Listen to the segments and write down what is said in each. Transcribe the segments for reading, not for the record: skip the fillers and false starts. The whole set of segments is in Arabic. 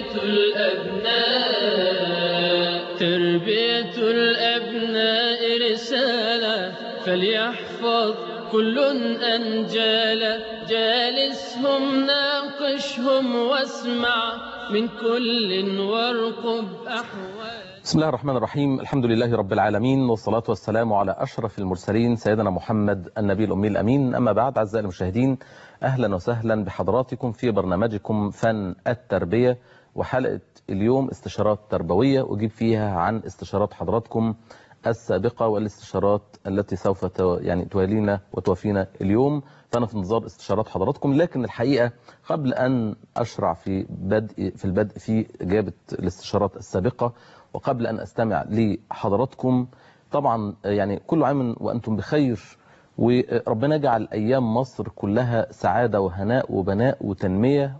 تربية الأبناء رسالة فليحفظ كل أنجالا جالسهم ناقشهم واسمع من كل وارقب أحوال. بسم الله الرحمن الرحيم. الحمد لله رب العالمين، والصلاة والسلام على أشرف المرسلين سيدنا محمد النبي الأمي الأمين. أما بعد، أعزائي المشاهدين، أهلا وسهلا بحضراتكم في برنامجكم فن التربية، وحلقة اليوم استشارات تربوية أجيب فيها عن استشارات حضراتكم السابقة والاستشارات التي سوف توالينا وتوافينا اليوم. فأنا في انتظار استشارات حضراتكم، لكن الحقيقة قبل أن أشرع في البدء في إجابة الاستشارات السابقة، وقبل أن أستمع لحضراتكم، طبعا كل عام وأنتم بخير، وربنا يجعل أيام مصر كلها سعادة وهناء وبناء وتنمية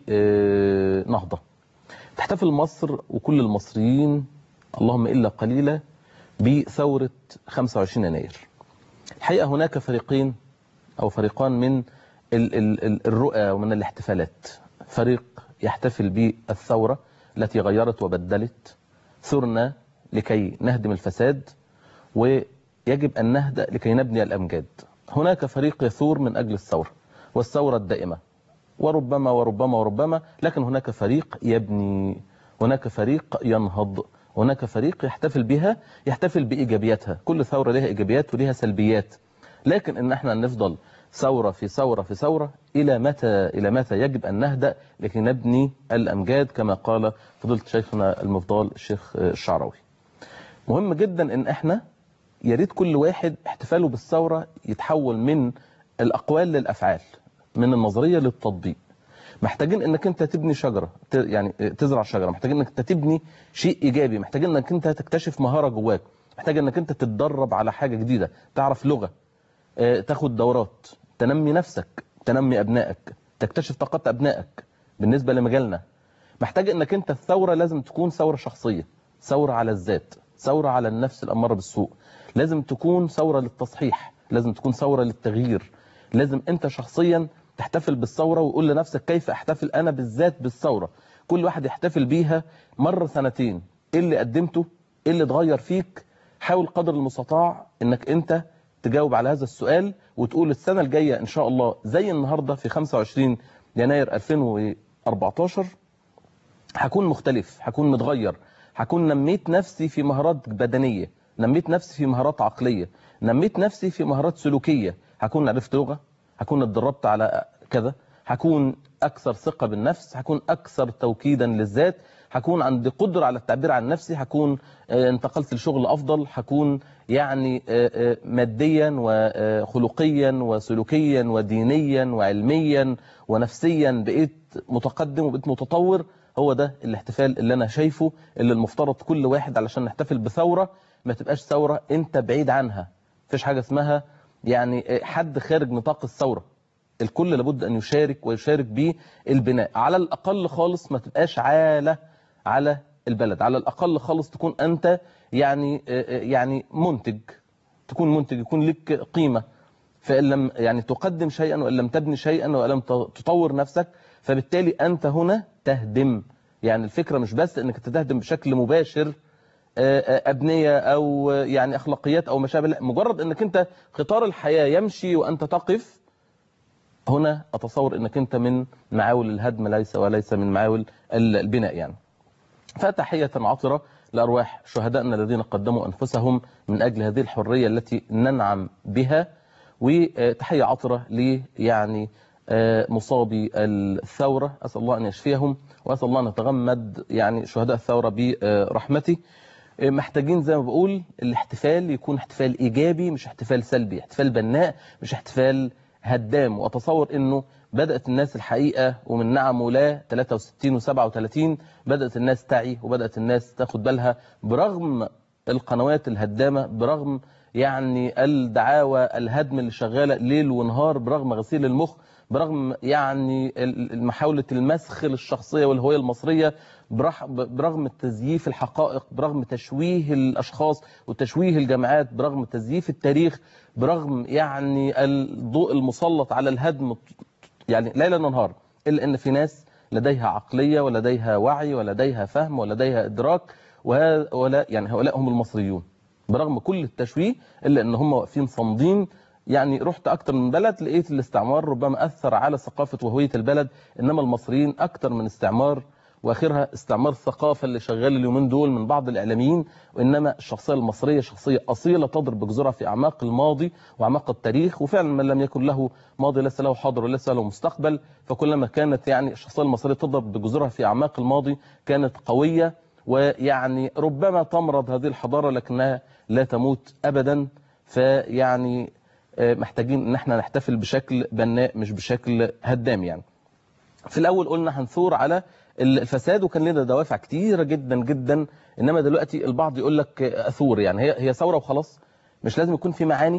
ونهضة. تحتفل مصر وكل المصريين اللهم إلا قليلا بثورة 25 يناير. الحقيقة هناك فريقان من الرؤى ومن الاحتفالات. فريق يحتفل بالثورة التي غيرت وبدلت، ثرنا لكي نهدم الفساد، ويجب أن نهدأ لكي نبني الأمجاد. هناك فريق يثور من أجل الثورة والثورة الدائمة، وربما، لكن هناك فريق يبني، هناك فريق ينهض، هناك فريق يحتفل بإيجابياتها. كل ثورة لها إيجابيات ولها سلبيات، لكن إن احنا نفضل ثورة في ثورة في ثورة إلى متى يجب أن نهدأ لكي نبني الأمجاد، كما قال فضيلة شيخنا المفضل الشيخ الشعراوي. مهم جدا إن احنا يريد كل واحد احتفاله بالثورة يتحول من الأقوال للأفعال، من النظرية للتطبيق. محتاجين انك انت تبني شجرة، تزرع شجرة، محتاجين انك انت تبني شيء ايجابي، محتاجين انك انت تكتشف مهارة جواك، محتاج انك انت تتدرب على حاجة جديدة، تعرف لغة، تاخد دورات، تنمي نفسك، تنمي ابنائك، تكتشف طاقات ابنائك. بالنسبة لمجالنا محتاج انك انت الثورة لازم تكون ثورة شخصية، ثورة على الذات، ثورة على النفس الأمارة بالسوء، لازم تكون ثورة للتصحيح، لازم تكون ثورة للتغيير. لازم انت شخصيا تحتفل بالثورة ويقول لنفسك كيف احتفل انا بالذات بالثورة. كل واحد يحتفل بيها مرة سنتين، ايه اللي قدمته، ايه اللي اتغير فيك. حاول قدر المستطاع انك انت تجاوب على هذا السؤال وتقول السنة الجاية ان شاء الله زي النهاردة في 25 يناير 2014 هكون مختلف، هكون متغير، هكون نميت نفسي في مهارات بدنية، نميت نفسي في مهارات عقلية، نميت نفسي في مهارات سلوكية، هكون عرفت لغة، هكون اتدربت على كذا، هكون أكثر ثقة بالنفس، هكون أكثر توكيدا للذات، هكون عندي قدرة على التعبير عن نفسي، هكون انتقلت لشغل أفضل، هكون ماديا وخلقيا وسلوكيا ودينيا وعلميا ونفسيا بقيت متقدم وبقيت متطور. هو ده الاحتفال اللي أنا شايفه، اللي المفترض كل واحد علشان نحتفل بثورة ما تبقاش ثورة انت بعيد عنها. مفيش حاجة اسمها حد خارج نطاق الثورة. الكل لابد أن يشارك ويشارك بالبناء. على الأقل خالص ما تبقاش عالة على البلد، على الأقل خالص تكون أنت منتج، تكون منتج، يكون لك قيمة. فإن لم تقدم شيئا وإن لم تبني شيئا وإن لم تطور نفسك، فبالتالي أنت هنا تهدم. الفكرة مش بس أنك تهدم بشكل مباشر أبنية أو أخلاقيات أو مشابه، لا، مجرد أنك أنت قطار الحياة يمشي وأنت تقف، هنا أتصور أنك أنت من معاول الهدم وليس من معاول البناء. فتحية عطرة لأرواح شهدائنا الذين قدموا أنفسهم من أجل هذه الحرية التي ننعم بها، وتحية عطرة مصابي الثورة، أسأل الله أن يشفيهم، وأسأل الله أن يتغمد شهداء الثورة برحمته. محتاجين زي ما بقول الاحتفال يكون احتفال إيجابي، مش احتفال سلبي، احتفال بناء مش احتفال هدام. وأتصور أنه بدأت الناس الحقيقة ومن نعم ولا 63 و37 بدأت الناس تعي وبدأت الناس تاخد بالها، برغم القنوات الهدامة، برغم الدعاوى الهدم اللي شغالة ليل ونهار، برغم غسيل المخ، برغم محاولة المسخ للشخصية والهوية المصرية، برغم تزييف الحقائق، برغم تشويه الأشخاص وتشويه الجماعات، برغم تزييف التاريخ، برغم الضوء المسلط على الهدم ليلا ونهار، إلا أن في ناس لديها عقلية ولديها وعي ولديها فهم ولديها إدراك، ولا يعني هؤلاء هم المصريون برغم كل التشويه، إلا أن هم واقفين صامدين. يعني رحت أكتر من بلد لقيت الاستعمار ربما أثر على ثقافة وهوية البلد، إنما المصريين أكتر من استعمار، واخرها استعمار الثقافة اللي شغال اليومين دول من بعض الإعلاميين، وإنما الشخصية المصرية شخصية أصيلة تضرب بجذورها في أعماق الماضي وأعماق التاريخ، وفعلا من لم يكن له ماضي ليس له حاضر وليس له مستقبل. فكلما كانت يعني الشخصية المصرية تضرب بجذورها في أعماق الماضي كانت قوية، ويعني ربما تمرض هذه الحضارة لكنها لا تموت أبدا. فيعني محتاجين ان احنا نحتفل بشكل بناء مش بشكل هدام. يعني في الاول قلنا هنثور على الفساد وكان لنا دوافع كتيرة جدا جدا، انما دلوقتي البعض يقول لك اثور، يعني هي ثورة وخلاص، مش لازم يكون في معاني.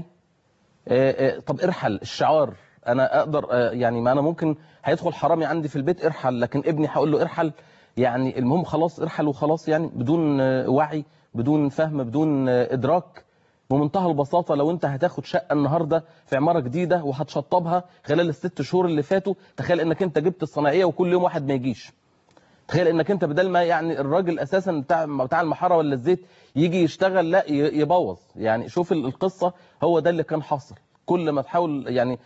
طب ارحل الشعار، انا اقدر يعني ما انا ممكن هيدخل حرامي عندي في البيت ارحل، لكن ابني هقول له ارحل. يعني المهم خلاص ارحل وخلاص، يعني بدون وعي بدون فهم بدون ادراك. بمنتهى البساطة لو انت هتاخد شقة النهاردة في عمارة جديدة وهتشطبها خلال ال6 شهور اللي فاتوا، تخيل انك انت جبت الصناعية وكل يوم واحد ما يجيش. تخيل انك انت بدل ما يعني الراجل اساسا بتاع المحاره ولا الزيت يجي يشتغل، لا يبوظ. يعني شوف القصه، هو ده اللي كان حاصل. كل ما تحاول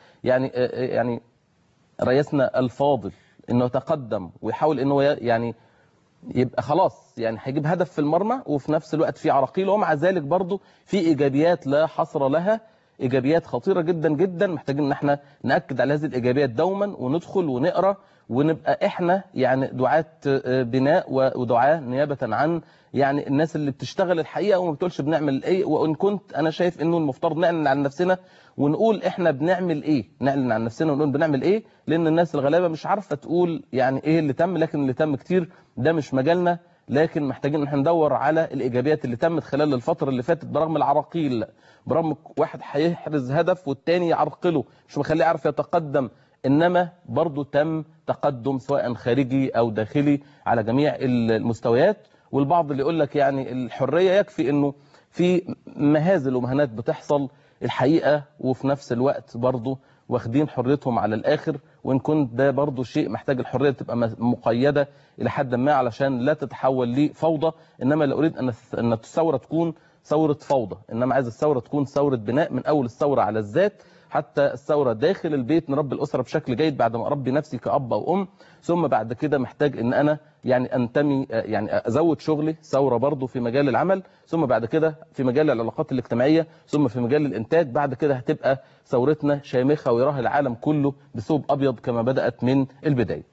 يعني رئيسنا الفاضل انه يتقدم ويحاول انه يعني يبقى خلاص يعني هيجيب هدف في المرمى، وفي نفس الوقت في عراقيل، ومع ذلك برضه في ايجابيات لا حصر لها، ايجابيات خطيره جدا جدا. محتاجين ان احنا ناكد على هذه الايجابيات دوما، وندخل ونقرا ونبقى احنا يعني دعاة بناء ودعاة نيابه عن يعني الناس اللي بتشتغل الحقيقه وما بتقولش بنعمل ايه. وان كنت انا شايف انه المفترض نعلن عن نفسنا ونقول احنا بنعمل ايه، نعلن عن نفسنا ونقول بنعمل ايه، لان الناس الغلابه مش عارفه تقول يعني ايه اللي تم، لكن اللي تم كتير ده مش مجالنا. لكن محتاجين ان احنا ندور على الايجابيات اللي تمت خلال الفتره اللي فاتت برغم العراقيل، برغم واحد هيحرز هدف والتاني يعرقله مش مخليه يعرف يتقدم، انما برضه تم تقدم سواء خارجي او داخلي على جميع المستويات. والبعض اللي يقول لك يعني الحريه يكفي انه في مهازل ومهانات بتحصل الحقيقه، وفي نفس الوقت برضه واخدين حريتهم على الاخر. وان كنت ده برضه شيء محتاج الحريه تبقى مقيده الى حد ما علشان لا تتحول لفوضى. انما لا اريد ان الثوره تكون ثوره فوضى، انما عايز الثوره تكون ثوره بناء، من اول الثوره على الذات حتى الثوره داخل البيت، نربي الاسره بشكل جيد بعد ما اربي نفسي كاب او ام، ثم بعد كده محتاج ان انا يعني انتمي يعني ازود شغلي، ثوره برضه في مجال العمل، ثم بعد كده في مجال العلاقات الاجتماعيه، ثم في مجال الانتاج. بعد كده هتبقى ثورتنا شامخه ويراها العالم كله بثوب ابيض كما بدات من البدايه.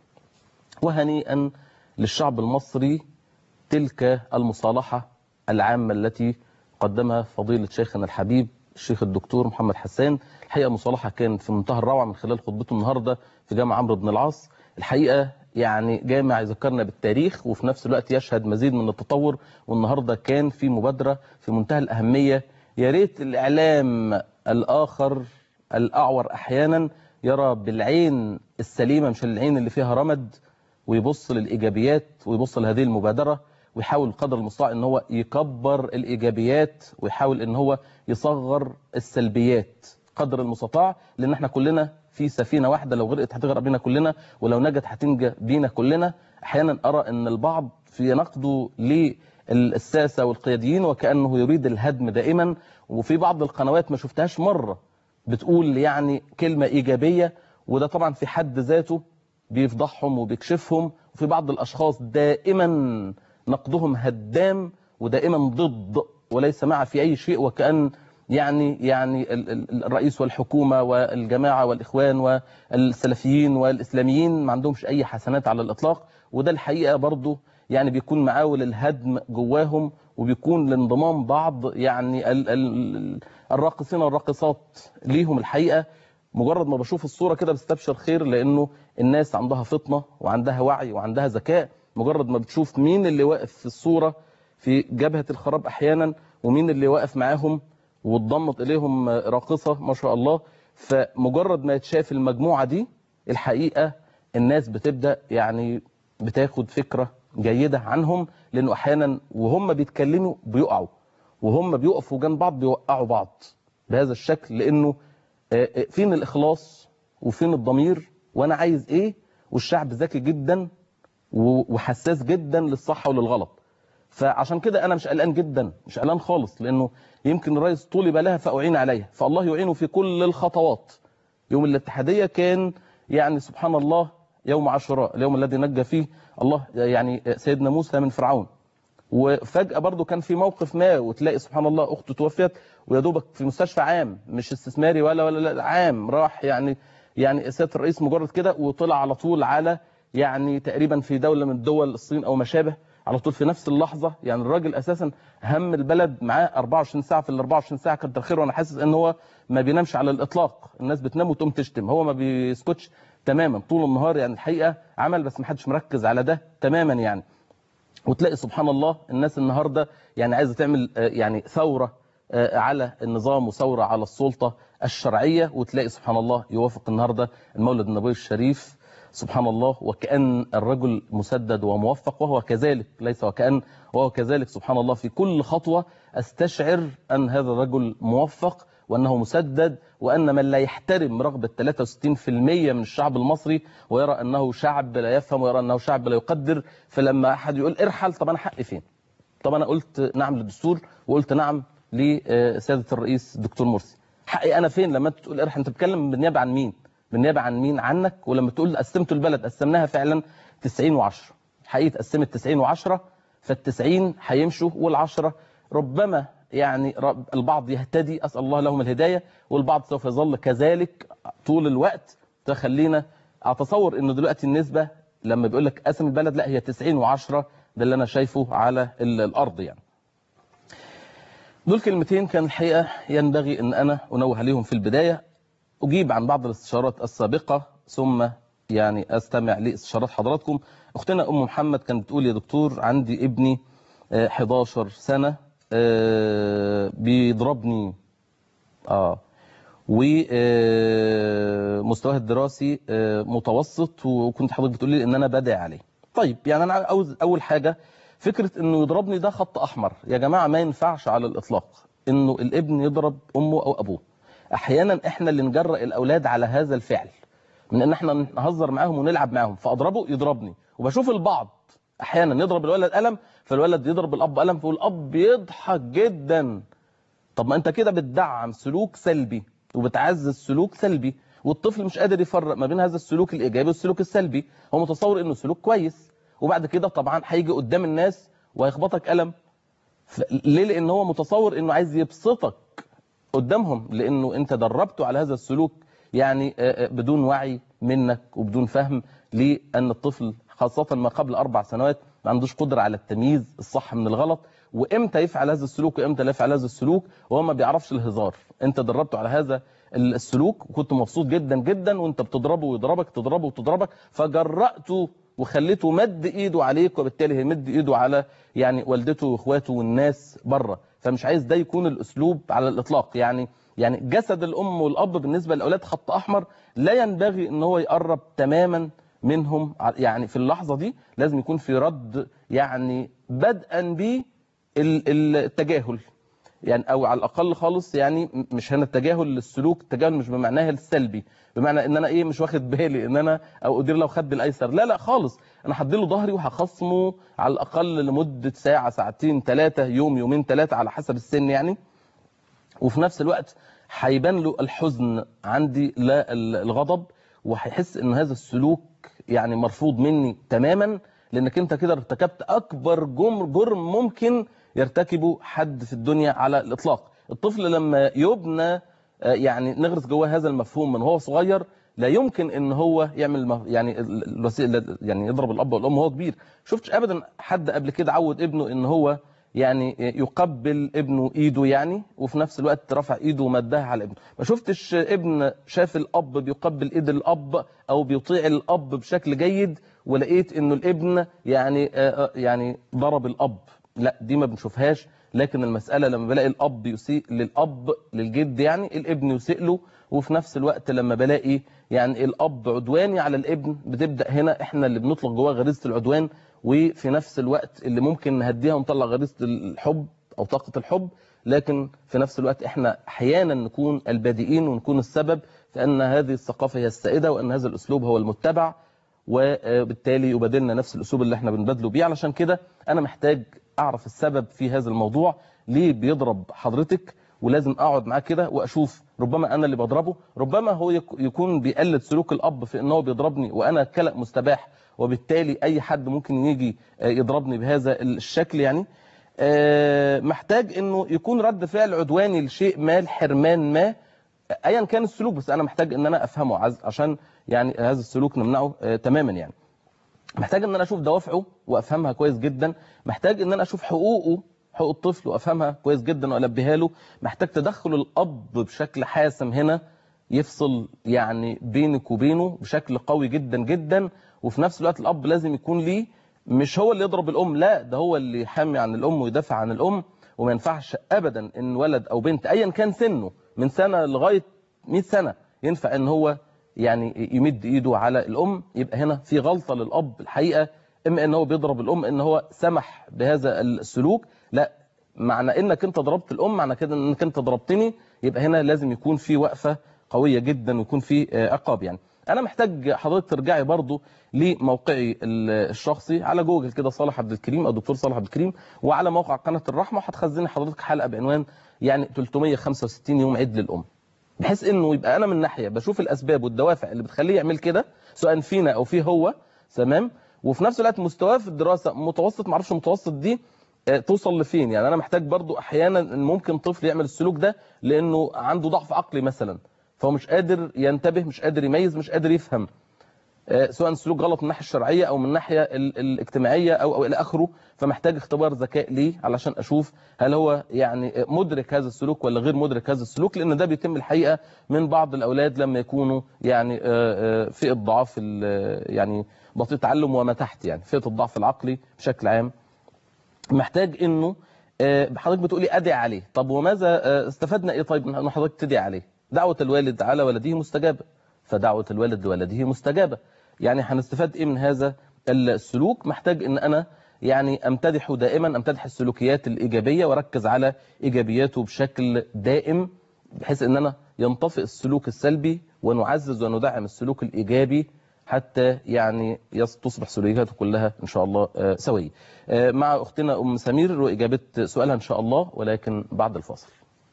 وهنيئا للشعب المصري تلك المصالحه العامه التي قدمها فضيله شيخنا الحبيب الشيخ الدكتور محمد حسان. الحقيقه مصالحه كانت في منتهى الروعه من خلال خطبته النهارده في جامع عمرو بن العاص. الحقيقه يعني جامع يذكرنا بالتاريخ وفي نفس الوقت يشهد مزيد من التطور. والنهارده كان في مبادره في منتهى الاهميه، يا ريت الاعلام الاخر الاعور احيانا يرى بالعين السليمه مش العين اللي فيها رمد، ويبص للايجابيات ويبص لهذه المبادره، ويحاول قدر المستطاع ان هو يكبر الايجابيات ويحاول ان هو يصغر السلبيات قدر المستطاع، لان احنا كلنا في سفينه واحده، لو غرقت هتغرق بينا كلنا ولو نجت هتنجى بينا كلنا. احيانا ارى ان البعض في نقده للساسه والقياديين وكانه يريد الهدم دائما، وفي بعض القنوات ما شفتهاش مره بتقول يعني كلمه ايجابيه، وده طبعا في حد ذاته بيفضحهم وبيكشفهم. وفي بعض الاشخاص دائما نقدهم هدام ودائما ضد وليس مع في اي شيء، وكأن يعني الرئيس والحكومة والجماعة والإخوان والسلفيين والإسلاميين ما عندهمش أي حسنات على الإطلاق. وده الحقيقة برضو يعني بيكون معاول الهدم جواهم، وبيكون لانضمام بعض يعني الراقصين والراقصات ليهم. الحقيقة مجرد ما بشوف الصورة كده بستبشر خير، لأنه الناس عندها فطنة وعندها وعي وعندها ذكاء. مجرد ما بتشوف مين اللي واقف في الصورة في جبهة الخراب أحيانا ومين اللي واقف معاهم واتضمت إليهم راقصة ما شاء الله، فمجرد ما يتشاف المجموعة دي الحقيقة الناس بتبدأ يعني بتاخد فكرة جيدة عنهم، لأنه أحيانا وهم بيتكلموا بيقعوا وهم بيقفوا جنب بعض بيوقعوا بعض بهذا الشكل، لأنه فين الإخلاص وفين الضمير وأنا عايز إيه. والشعب ذكي جدا وحساس جدا للصح وللغلط. فعشان كده انا مش قلقان جدا، مش قلقان خالص، لانه يمكن الرئيس طولب لها فاعين عليها، فالله يعينه في كل الخطوات. يوم الاتحاديه كان يعني سبحان الله يوم عاشوراء، اليوم الذي نجى فيه الله يعني سيدنا موسى من فرعون. وفجأة برضو كان في موقف ما، وتلاقي سبحان الله أخته توفيت ويا دوبك في مستشفى عام مش استثماري ولا عام، راح يعني سيادة الرئيس مجرد كده وطلع على طول على يعني تقريبا في دولة من دول الصين أو ما شابه، على طول في نفس اللحظة. يعني الراجل أساسا هم البلد معاه 24 ساعة، في ال 24 ساعة كتر خيره، وأنا حاسس إن هو ما بينامش على الإطلاق. الناس بتنام وتقوم تشتم، هو ما بيسكتش تماما طول النهار. يعني الحقيقة عمل بس ما حدش مركز على ده تماما يعني. وتلاقي سبحان الله الناس النهارده يعني عايزه تعمل يعني ثوره على النظام وثوره على السلطه الشرعيه، وتلاقي سبحان الله يوافق النهارده المولد النبوي الشريف سبحان الله، وكأن الرجل مسدد وموفق، وهو كذلك، ليس وكأن، وهو كذلك سبحان الله. في كل خطوه استشعر ان هذا الرجل موفق وأنه مسدد، وأن من لا يحترم رغبة 63% من الشعب المصري ويرى أنه شعب لا يفهم ويرى أنه شعب لا يقدر. فلما أحد يقول ارحل، طب أنا حقي فين؟ طب أنا قلت نعم للدستور وقلت نعم لسيادة الرئيس الدكتور مرسي، حقي أنا فين لما أنت تقول ارحل؟ أنت بتتكلم بالنيابة عن مين؟ بالنيابة عن مين؟ عنك. ولما تقول قسمتوا البلد، قسمناها فعلا 90 و10، حقيقة اتقسمت 90 و10، فال90 هيمشوا وال10 ربما يعني البعض يهتدي، أسأل الله لهم الهداية، والبعض سوف يظل كذلك طول الوقت. تخلينا أتصور إنه دلوقتي النسبة لما بيقول لك قسم البلد، لا هي 90 و10، ده اللي أنا شايفه على الأرض يعني. دول كلمتين كان الحقيقة ينبغي أن أنا أنوه عليهم في البداية، أجيب عن بعض الاستشارات السابقة ثم يعني أستمع لاستشارات حضراتكم. أختنا أم محمد كانت بتقول يا دكتور عندي ابني 11 سنة بيضربني ومستواه الدراسي متوسط، وكنت حضرتك بتقول لي ان انا بدعي عليه. طيب يعني انا عاوز اول حاجه، فكره انه يضربني ده خط احمر يا جماعه، ما ينفعش على الاطلاق انه الابن يضرب امه او ابوه. احيانا احنا اللي نجرأ الاولاد على هذا الفعل، من ان احنا نهزر معاهم ونلعب معاهم، فاضربه يضربني. وبشوف البعض احيانا يضرب الولد قلم، فالولد يضرب الاب قلم، والاب يضحك جدا. طب ما انت كده بتدعم سلوك سلبي وبتعزز سلوك سلبي، والطفل مش قادر يفرق ما بين هذا السلوك الايجابي والسلوك السلبي، هو متصور انه سلوك كويس، وبعد كده طبعا هيجي قدام الناس وهيخبطك قلم. ليه؟ لان هو متصور انه عايز يبسطك قدامهم، لانه انت دربته على هذا السلوك يعني بدون وعي منك وبدون فهم، لان الطفل خاصة ما قبل 4 سنوات ما عندوش قدرة على التمييز الصح من الغلط، وامتى يفعل هذا السلوك وامتى لا يفعل هذا السلوك، وهو ما بيعرفش الهزار. انت دربته على هذا السلوك وكنت مبسوط جدا جدا، وانت بتضربه ويضربك، تضربه وتضربك، فجرأته وخليته مد ايده عليك، وبالتالي هيمد ايده على يعني والدته واخواته والناس بره. فمش عايز ده يكون الاسلوب على الاطلاق. يعني جسد الام والاب بالنسبه للاولاد خط احمر، لا ينبغي ان هو يقرب تماما منهم. يعني في اللحظه دي لازم يكون في رد، يعني بدءا بالتجاهل، يعني او على الاقل خالص يعني مش هنا التجاهل للسلوك، التجاهل مش بمعناه السلبي، بمعنى ان انا مش واخد بالي ان انا او ادير له خد الايسر، لا خالص، انا هديله ظهري وهخصمه على الاقل لمده ساعه، ساعتين، 3، يوم، يومين، 3 على حسب السن يعني. وفي نفس الوقت هيبان له الحزن عندي لا الغضب، وهيحس ان هذا السلوك يعني مرفوض مني تماما، لانك انت كده ارتكبت اكبر جرم ممكن يرتكبه حد في الدنيا على الاطلاق. الطفل لما يبنى يعني نغرس جواه هذا المفهوم من هو صغير، لا يمكن ان هو يعمل يعني يعني يضرب الاب والام وهو كبير. شفتش ابدا حد قبل كده عود ابنه ان هو يعني يقبل ابنه ايده يعني، وفي نفس الوقت رفع ايده ومدها على ابنه. ما شفتش ابن شاف الاب بيقبل ايد الاب او بيطيع الاب بشكل جيد ولقيت انه الابن يعني ضرب الاب. لا، دي ما بنشوفهاش. لكن المسألة لما بلاقي الاب يسيء للاب للجد، يعني الابن يسيء له، وفي نفس الوقت لما بلاقي يعني الاب عدواني على الابن، بتبدأ هنا احنا اللي بنطلق جواه غريزة العدوان، وفي نفس الوقت اللي ممكن نهديها ونطلع غريزة الحب أو طاقة الحب، لكن في نفس الوقت احنا احيانا نكون البادئين ونكون السبب في أن هذه الثقافة هي السائدة وأن هذا الأسلوب هو المتبع. وبالتالي يبادلنا نفس الاسلوب اللي احنا بنبادله بيه. علشان كده انا محتاج اعرف السبب في هذا الموضوع، ليه بيضرب حضرتك، ولازم اقعد معاه كده واشوف، ربما انا اللي بضربه، ربما هو يكون بيقلد سلوك الاب في ان هو بيضربني وانا كلأ مستباح، وبالتالي اي حد ممكن يجي يضربني بهذا الشكل. يعني محتاج انه يكون رد فعل عدواني لشيء ما، الحرمان ما، ايا كان السلوك، بس انا محتاج ان انا افهمه عشان يعني هذا السلوك نمنعه تماما. يعني محتاج ان انا اشوف دوافعه وافهمها كويس جدا، محتاج ان انا اشوف حقوق الطفل وافهمها كويس جدا والبيها له، محتاج تدخل الاب بشكل حاسم هنا، يفصل يعني بينك وبينه بشكل قوي جدا جدا. وفي نفس الوقت الاب لازم يكون ليه، مش هو اللي يضرب الام، لا ده هو اللي يحامي عن الام ويدافع عن الام. وما ينفعش ابدا ان ولد او بنت ايا كان سنه من سنه لغايه 100 سنه ينفع ان هو يعني يمد ايده على الام. يبقى هنا في غلطه للاب الحقيقه، اما ان هو بيضرب الام ان هو سمح بهذا السلوك، لا، معنى انك انت ضربت الام معنى كده انك انت ضربتني. يبقى هنا لازم يكون في وقفه قويه جدا ويكون في عقاب. يعني انا محتاج حضرتك ترجعي برضو لموقعي الشخصي على جوجل كده، صالح عبد الكريم او دكتور صالح عبد الكريم، وعلى موقع قناه الرحمه، وهتخزني حضرتك حلقه بعنوان يعني 365 يوم عيد للام، بحيث انه يبقى انا من ناحيه بشوف الاسباب والدوافع اللي بتخليه يعمل كده، سواء فينا او فيه هو، تمام، وفي نفس الوقت مستواه في الدراسه متوسط، معرفش متوسط دي توصل لفين. يعني انا محتاج برضو احيانا ممكن طفل يعمل السلوك ده لانه عنده ضعف عقلي مثلا، فهو مش قادر ينتبه، مش قادر يميز، مش قادر يفهم، سواء السلوك غلط من الناحيه الشرعيه او من الناحيه الاجتماعيه او الى اخره. فمحتاج اختبار ذكاء ليه علشان اشوف هل هو يعني مدرك هذا السلوك ولا غير مدرك هذا السلوك، لان ده بيتم الحقيقه من بعض الاولاد لما يكونوا يعني فئه ضعاف يعني بطيء التعلم وما تحت، يعني فئه الضعف العقلي بشكل عام. محتاج انه حضرتك بتقولي ادعي عليه، طب وماذا استفدنا ايه طيب ان حضرتك تدعي عليه؟ دعوه الوالد على ولده مستجابه، فدعوه الوالد لولده مستجابه. يعني هنستفاد ايه من هذا السلوك؟ محتاج ان انا يعني امتدحه دائما، امتدح السلوكيات الايجابيه واركز على ايجابياته بشكل دائم، بحيث ان انا ينطفئ السلوك السلبي ونعزز وندعم السلوك الايجابي حتى يعني تصبح سلوكياته كلها ان شاء الله سويه. مع اختنا ام سمير واجابه سؤالها ان شاء الله، ولكن بعد الفاصل.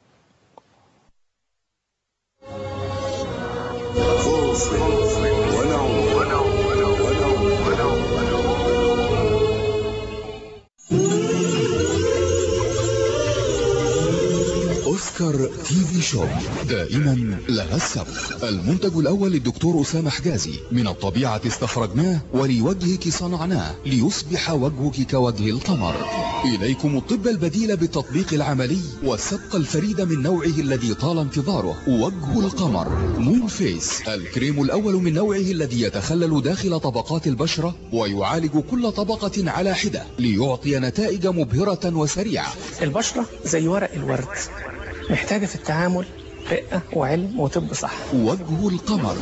أوسكار تي في شو دائما لها السبق. المنتج الأول للدكتور أسامة حجازي، من الطبيعة استخرجناه ولوجهك صنعناه ليصبح وجهك كوجه القمر. إليكم الطب البديل بالتطبيق العملي والسبق الفريد من نوعه الذي طال انتظاره، وجه القمر مون فيس، الكريم الأول من نوعه الذي يتخلل داخل طبقات البشرة ويعالج كل طبقة على حدة ليعطي نتائج مبهرة وسريعة. البشرة زي ورق الورد، محتاجة في التعامل رقة وعلم وطب صح. وجه القمر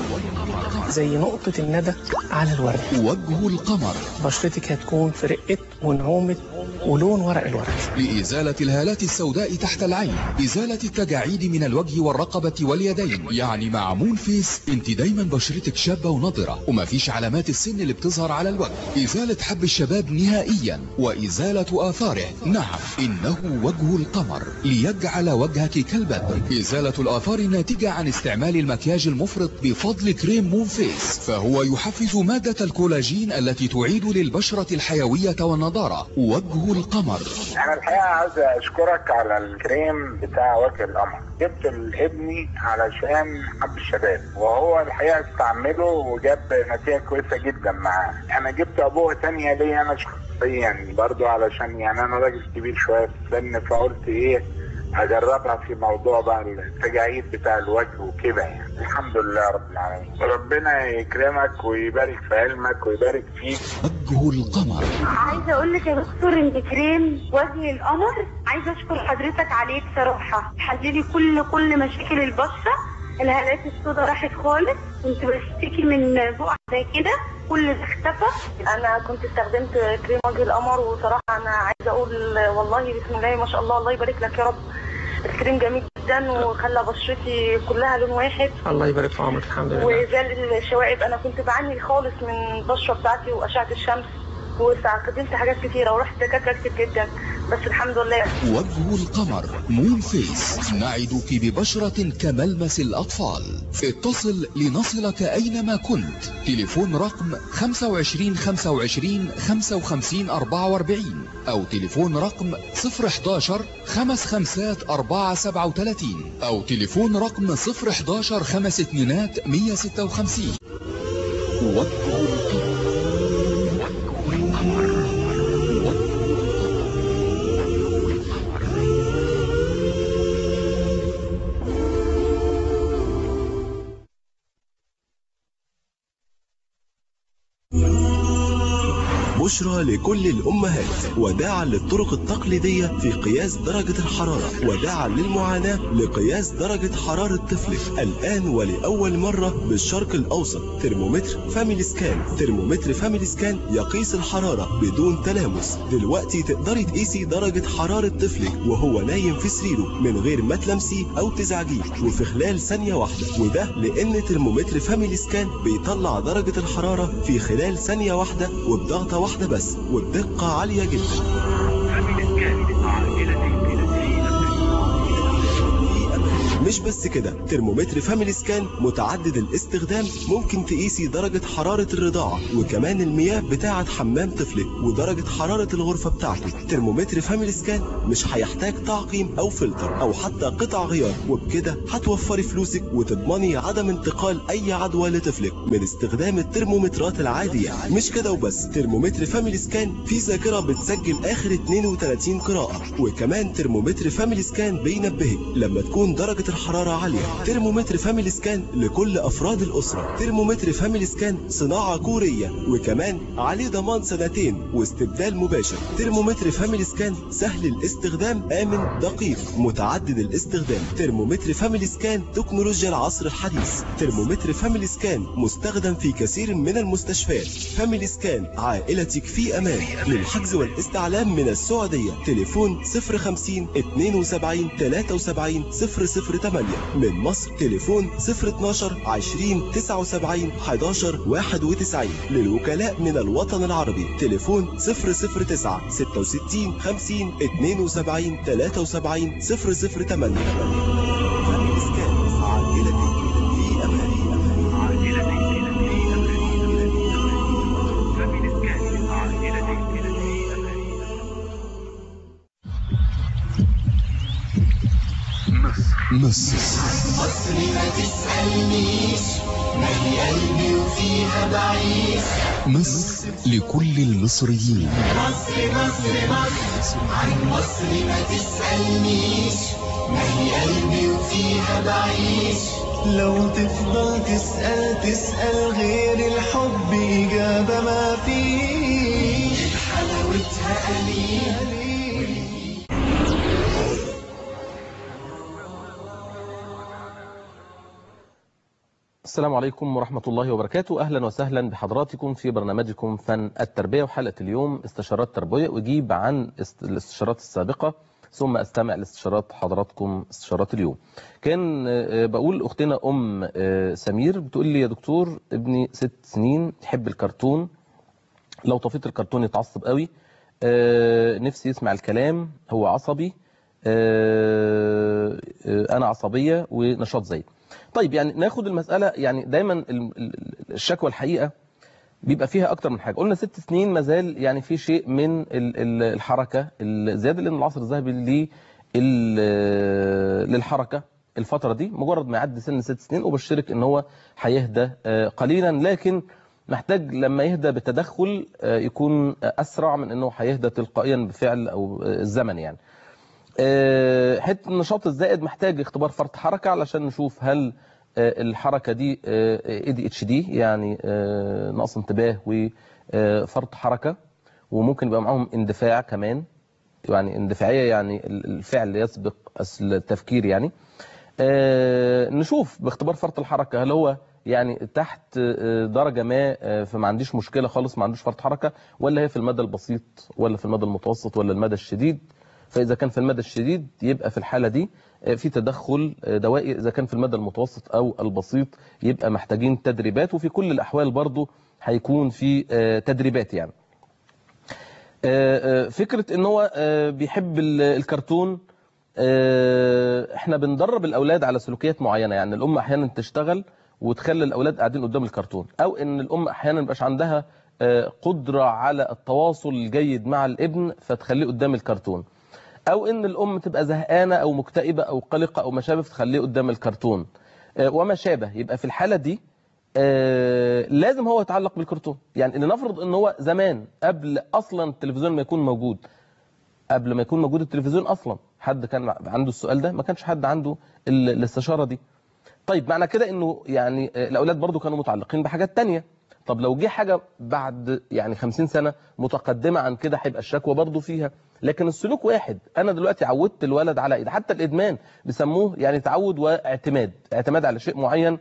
زي نقطة الندى على الورد. وجه القمر بشرتك هتكون في رقة ونعومة ولون ورق الورد، لإزالة الهالات السوداء تحت العين، إزالة التجاعيد من الوجه والرقبة واليدين. يعني مع مون فيس انت دايما بشرتك شابة ونضرة وما فيش علامات السن اللي بتظهر على الوجه. إزالة حب الشباب نهائيا وإزالة آثاره. نعم، إنه وجه القمر ليجعل وجهك كالبدر. إزالة الآثار الناتجة عن استعمال المكياج المفرط بفضل كريم مون فيس، فهو يحفز مادة الكولاجين التي تعيد للبشرة الحيوية والنضارة. وجه القمر. انا الحقيقه عايز اشكرك على الكريم بتاع وجه القمر، جبت لابني علشان حب الشباب، وهو الحقيقه استعمله وجاب نتيجه كويسه جدا معاه. انا جبت ابوه تانية ليا انا شخصيا برضو، علشان يعني انا راجل كبير شويه في السن، فقلت ايه اجربها في موضوع بقى التجاعيد بتاع الوجه وكده. يعني الحمد لله رب العالمين، ربنا يكرمك ويبارك في علمك ويبارك فيك. وجه القمر. عايزه اقول لك يا دكتور ان كريم وجه القمر عايزه اشكر حضرتك عليه بصراحه، حللي كل مشاكل البشره، الهالات السوداء راحت خالص، كنت بشتكي من بقع زي كده كل ده اختفى. انا كنت استخدمت كريم وجه القمر، وصراحه انا عايزه اقول والله بسم الله ما شاء الله، الله يبارك لك يا رب، الكريم جميل جدا وخلى بشرتي كلها لون واحد. الله يبارك في عمرك. الحمد لله. وزال الشوائب، انا كنت بعاني خالص من البشره بتاعتي واشعه الشمس، واستخدمت حاجات كتيره ورحت دكاتره كتير جدا، بس الحمد لله. وجه القمر مون فيس، نعدك ببشرة كملمس الأطفال. اتصل لنصلك أينما كنت. تليفون رقم 25 25 55 44 أو تليفون رقم 011 55 437 أو تليفون رقم 011 52 156. وجه القمر. بشرى لكل الأمهات، وداعا للطرق التقليدية في قياس درجة الحرارة، وداعا للمعاناة لقياس درجة حرارة طفلك. الآن ولأول مرة بالشرق الأوسط ترمومتر فاميلي سكان. ترمومتر فاميلي سكان يقيس الحرارة بدون تلامس. دلوقتي تقدري تقيسي درجة حرارة طفلك وهو نايم في سريره من غير ما تلمسيه أو تزعجيه، وفي خلال ثانية واحدة. وده لأن ترمومتر فاميلي سكان بيطلع درجة الحرارة في خلال ثانية واحدة وبضغطة واحدة بس، والدقة عالية جدا. مش بس كده، ترمومتر فاميلي سكان متعدد الاستخدام، ممكن تقيسي درجة حرارة الرضاعة وكمان المياه بتاعة حمام طفلك ودرجة حرارة الغرفة بتاعته. ترمومتر فاميلي سكان مش هيحتاج تعقيم او فلتر او حتى قطع غيار، وبكده هتوفري فلوسك وتضمني عدم انتقال اي عدوى لطفلك من استخدام الترمومترات العادية. مش كده وبس، ترمومتر فاميلي سكان في ذاكرة بتسجل اخر 32 قراءة، وكمان ترمومتر فاميلي سكان بينبهك لما تكون درجة الحرارة عالية. ترمومتر فاميلي سكان لكل أفراد الأسرة. ترمومتر فاميلي سكان صناعة كورية، وكمان عليه ضمان 2 سنين واستبدال مباشر. ترمومتر فاميلي سكان سهل الاستخدام، آمن، دقيق، متعدد الاستخدام. ترمومتر فاميلي سكان تكنولوجيا العصر الحديث. ترمومتر فاميلي سكان مستخدم في كثير من المستشفيات. فاميلي سكان، عائلتك في أمان. للحجز والاستعلام من السعودية تليفون 050 72 73 008. من مصر تليفون 012 20 79 11 91. للوكلاء من الوطن العربي تليفون 009 66 50 72 73 008. مصر ما تسألنيش، ما هي قلبي وفيها بعيش. مصر لكل المصريين. مصر مصر مصر، عن مصر ما تسألنيش، ما هي قلبي وفيها بعيش. لو تفضل تسأل غير الحب إجابة ما فيش. حلاوتها قليل. السلام عليكم ورحمة الله وبركاته. أهلا وسهلا بحضراتكم في برنامجكم فن التربية. وحلقة اليوم استشارات تربوية، أجيب عن الاستشارات السابقة ثم أستمع لاستشارات حضراتكم استشارات اليوم. كان بقول أختنا أم سمير بتقول لي يا دكتور ابني 6 سنين يحب الكرتون، لو طفيت الكرتون يتعصب قوي، نفسي يسمع الكلام، هو عصبي، أنا عصبية ونشاط زايد. طيب يعني ناخد المسألة، يعني دايما الشكوى الحقيقة بيبقى فيها أكتر من حاجة. قلنا 6 سنين مازال يعني في شيء من الحركة الزيادة، لأن العصر الذهبي للحركة الفترة دي مجرد ما يعدي سن 6 سنين أبشرك إن هو هيهدى قليلا، لكن محتاج لما يهدى بالتدخل يكون أسرع من إنه هيهدى تلقائيا بفعل أو الزمن. يعني حته النشاط الزائد محتاج اختبار فرط حركه علشان نشوف هل الحركه دي ADHD يعني نقص انتباه وفرط حركه، وممكن يبقى معاهم اندفاع كمان، يعني اندفاعيه يعني الفعل يسبق التفكير. يعني نشوف باختبار فرط الحركه هل هو يعني تحت درجه ما فما عنديش مشكله خالص، ما عندوش فرط حركه، ولا هي في المدى البسيط ولا في المدى المتوسط ولا المدى الشديد. فاذا كان في المدى الشديد يبقى في الحاله دي في تدخل دوائي، اذا كان في المدى المتوسط او البسيط يبقى محتاجين تدريبات، وفي كل الاحوال برضو هيكون في تدريبات. يعني فكره ان هو بيحب الكرتون، احنا بندرب الاولاد على سلوكيات معينه. يعني الام احيانا تشتغل وتخلي الاولاد قاعدين قدام الكرتون، او ان الام احيانا مبقاش عندها قدره على التواصل الجيد مع الابن فتخليه قدام الكرتون، او ان الام تبقى زهقانه او مكتئبه او قلقه او ما شابه فتخليه قدام الكرتون وما شابه. يبقى في الحاله دي لازم هو يتعلق بالكرتون. يعني لنفرض ان هو زمان قبل اصلا التلفزيون ما يكون موجود، قبل ما يكون موجود التلفزيون اصلا حد كان عنده السؤال ده؟ ما كانش حد عنده الاستشاره دي. طيب معنى كده انه يعني الاولاد برضو كانوا متعلقين بحاجات تانية. طب لو جه حاجه بعد يعني 50 سنه متقدمه عن كده هيبقى الشكوى برضو فيها، لكن السلوك واحد. انا دلوقتي عودت الولد على ايه؟ حتى الادمان بيسموه يعني تعود واعتماد، اعتماد على شيء معين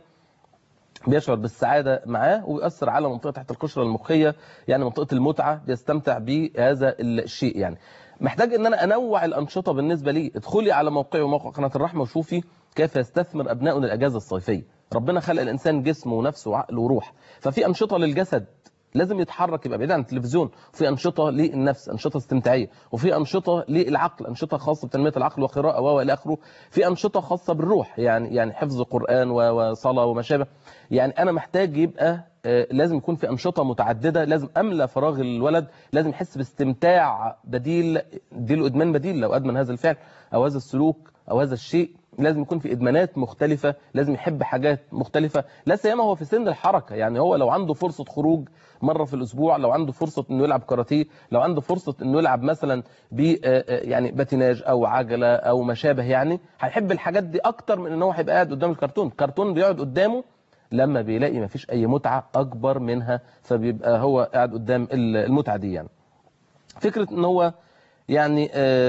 بيشعر بالسعاده معاه وبيأثر على منطقه تحت القشره المخيه، يعني منطقه المتعه، بيستمتع بهذا الشيء. يعني محتاج ان انا انوع الانشطه بالنسبه لي. ادخلي على موقعي وموقع قناه الرحمه وشوفي كيف يستثمر ابنائنا الاجازه الصيفيه. ربنا خلق الانسان جسم ونفس وعقل وروح، ففي انشطه للجسد لازم يتحرك يبقى بعيد عن التلفزيون، وفي انشطه للنفس، انشطه استمتاعيه، وفي انشطه للعقل، انشطه خاصه بتنميه العقل وقراءه والى اخره، في انشطه خاصه بالروح يعني حفظ قران وصلاه وما شابه. يعني انا محتاج يبقى لازم يكون في انشطه متعدده، لازم املى فراغ الولد، لازم يحس باستمتاع بديل، دي له ادمان بديل لو ادمن هذا الفعل او هذا السلوك او هذا الشيء. لازم يكون في ادمانات مختلفه، لازم يحب حاجات مختلفه، لا سيما هو في سن الحركه. يعني هو لو عنده فرصه خروج مره في الاسبوع، لو عنده فرصه انه يلعب كاراتيه، لو عنده فرصه انه يلعب مثلا ب يعني باتيناج او عجله او ما شابه، يعني هيحب الحاجات دي اكتر من ان هو هيبقى قاعد قدام الكرتون. الكرتون بيقعد قدامه لما بيلاقي ما فيش اي متعه اكبر منها، فبيبقى هو قاعد قدام المتعه دي. يعني فكره ان هو يعني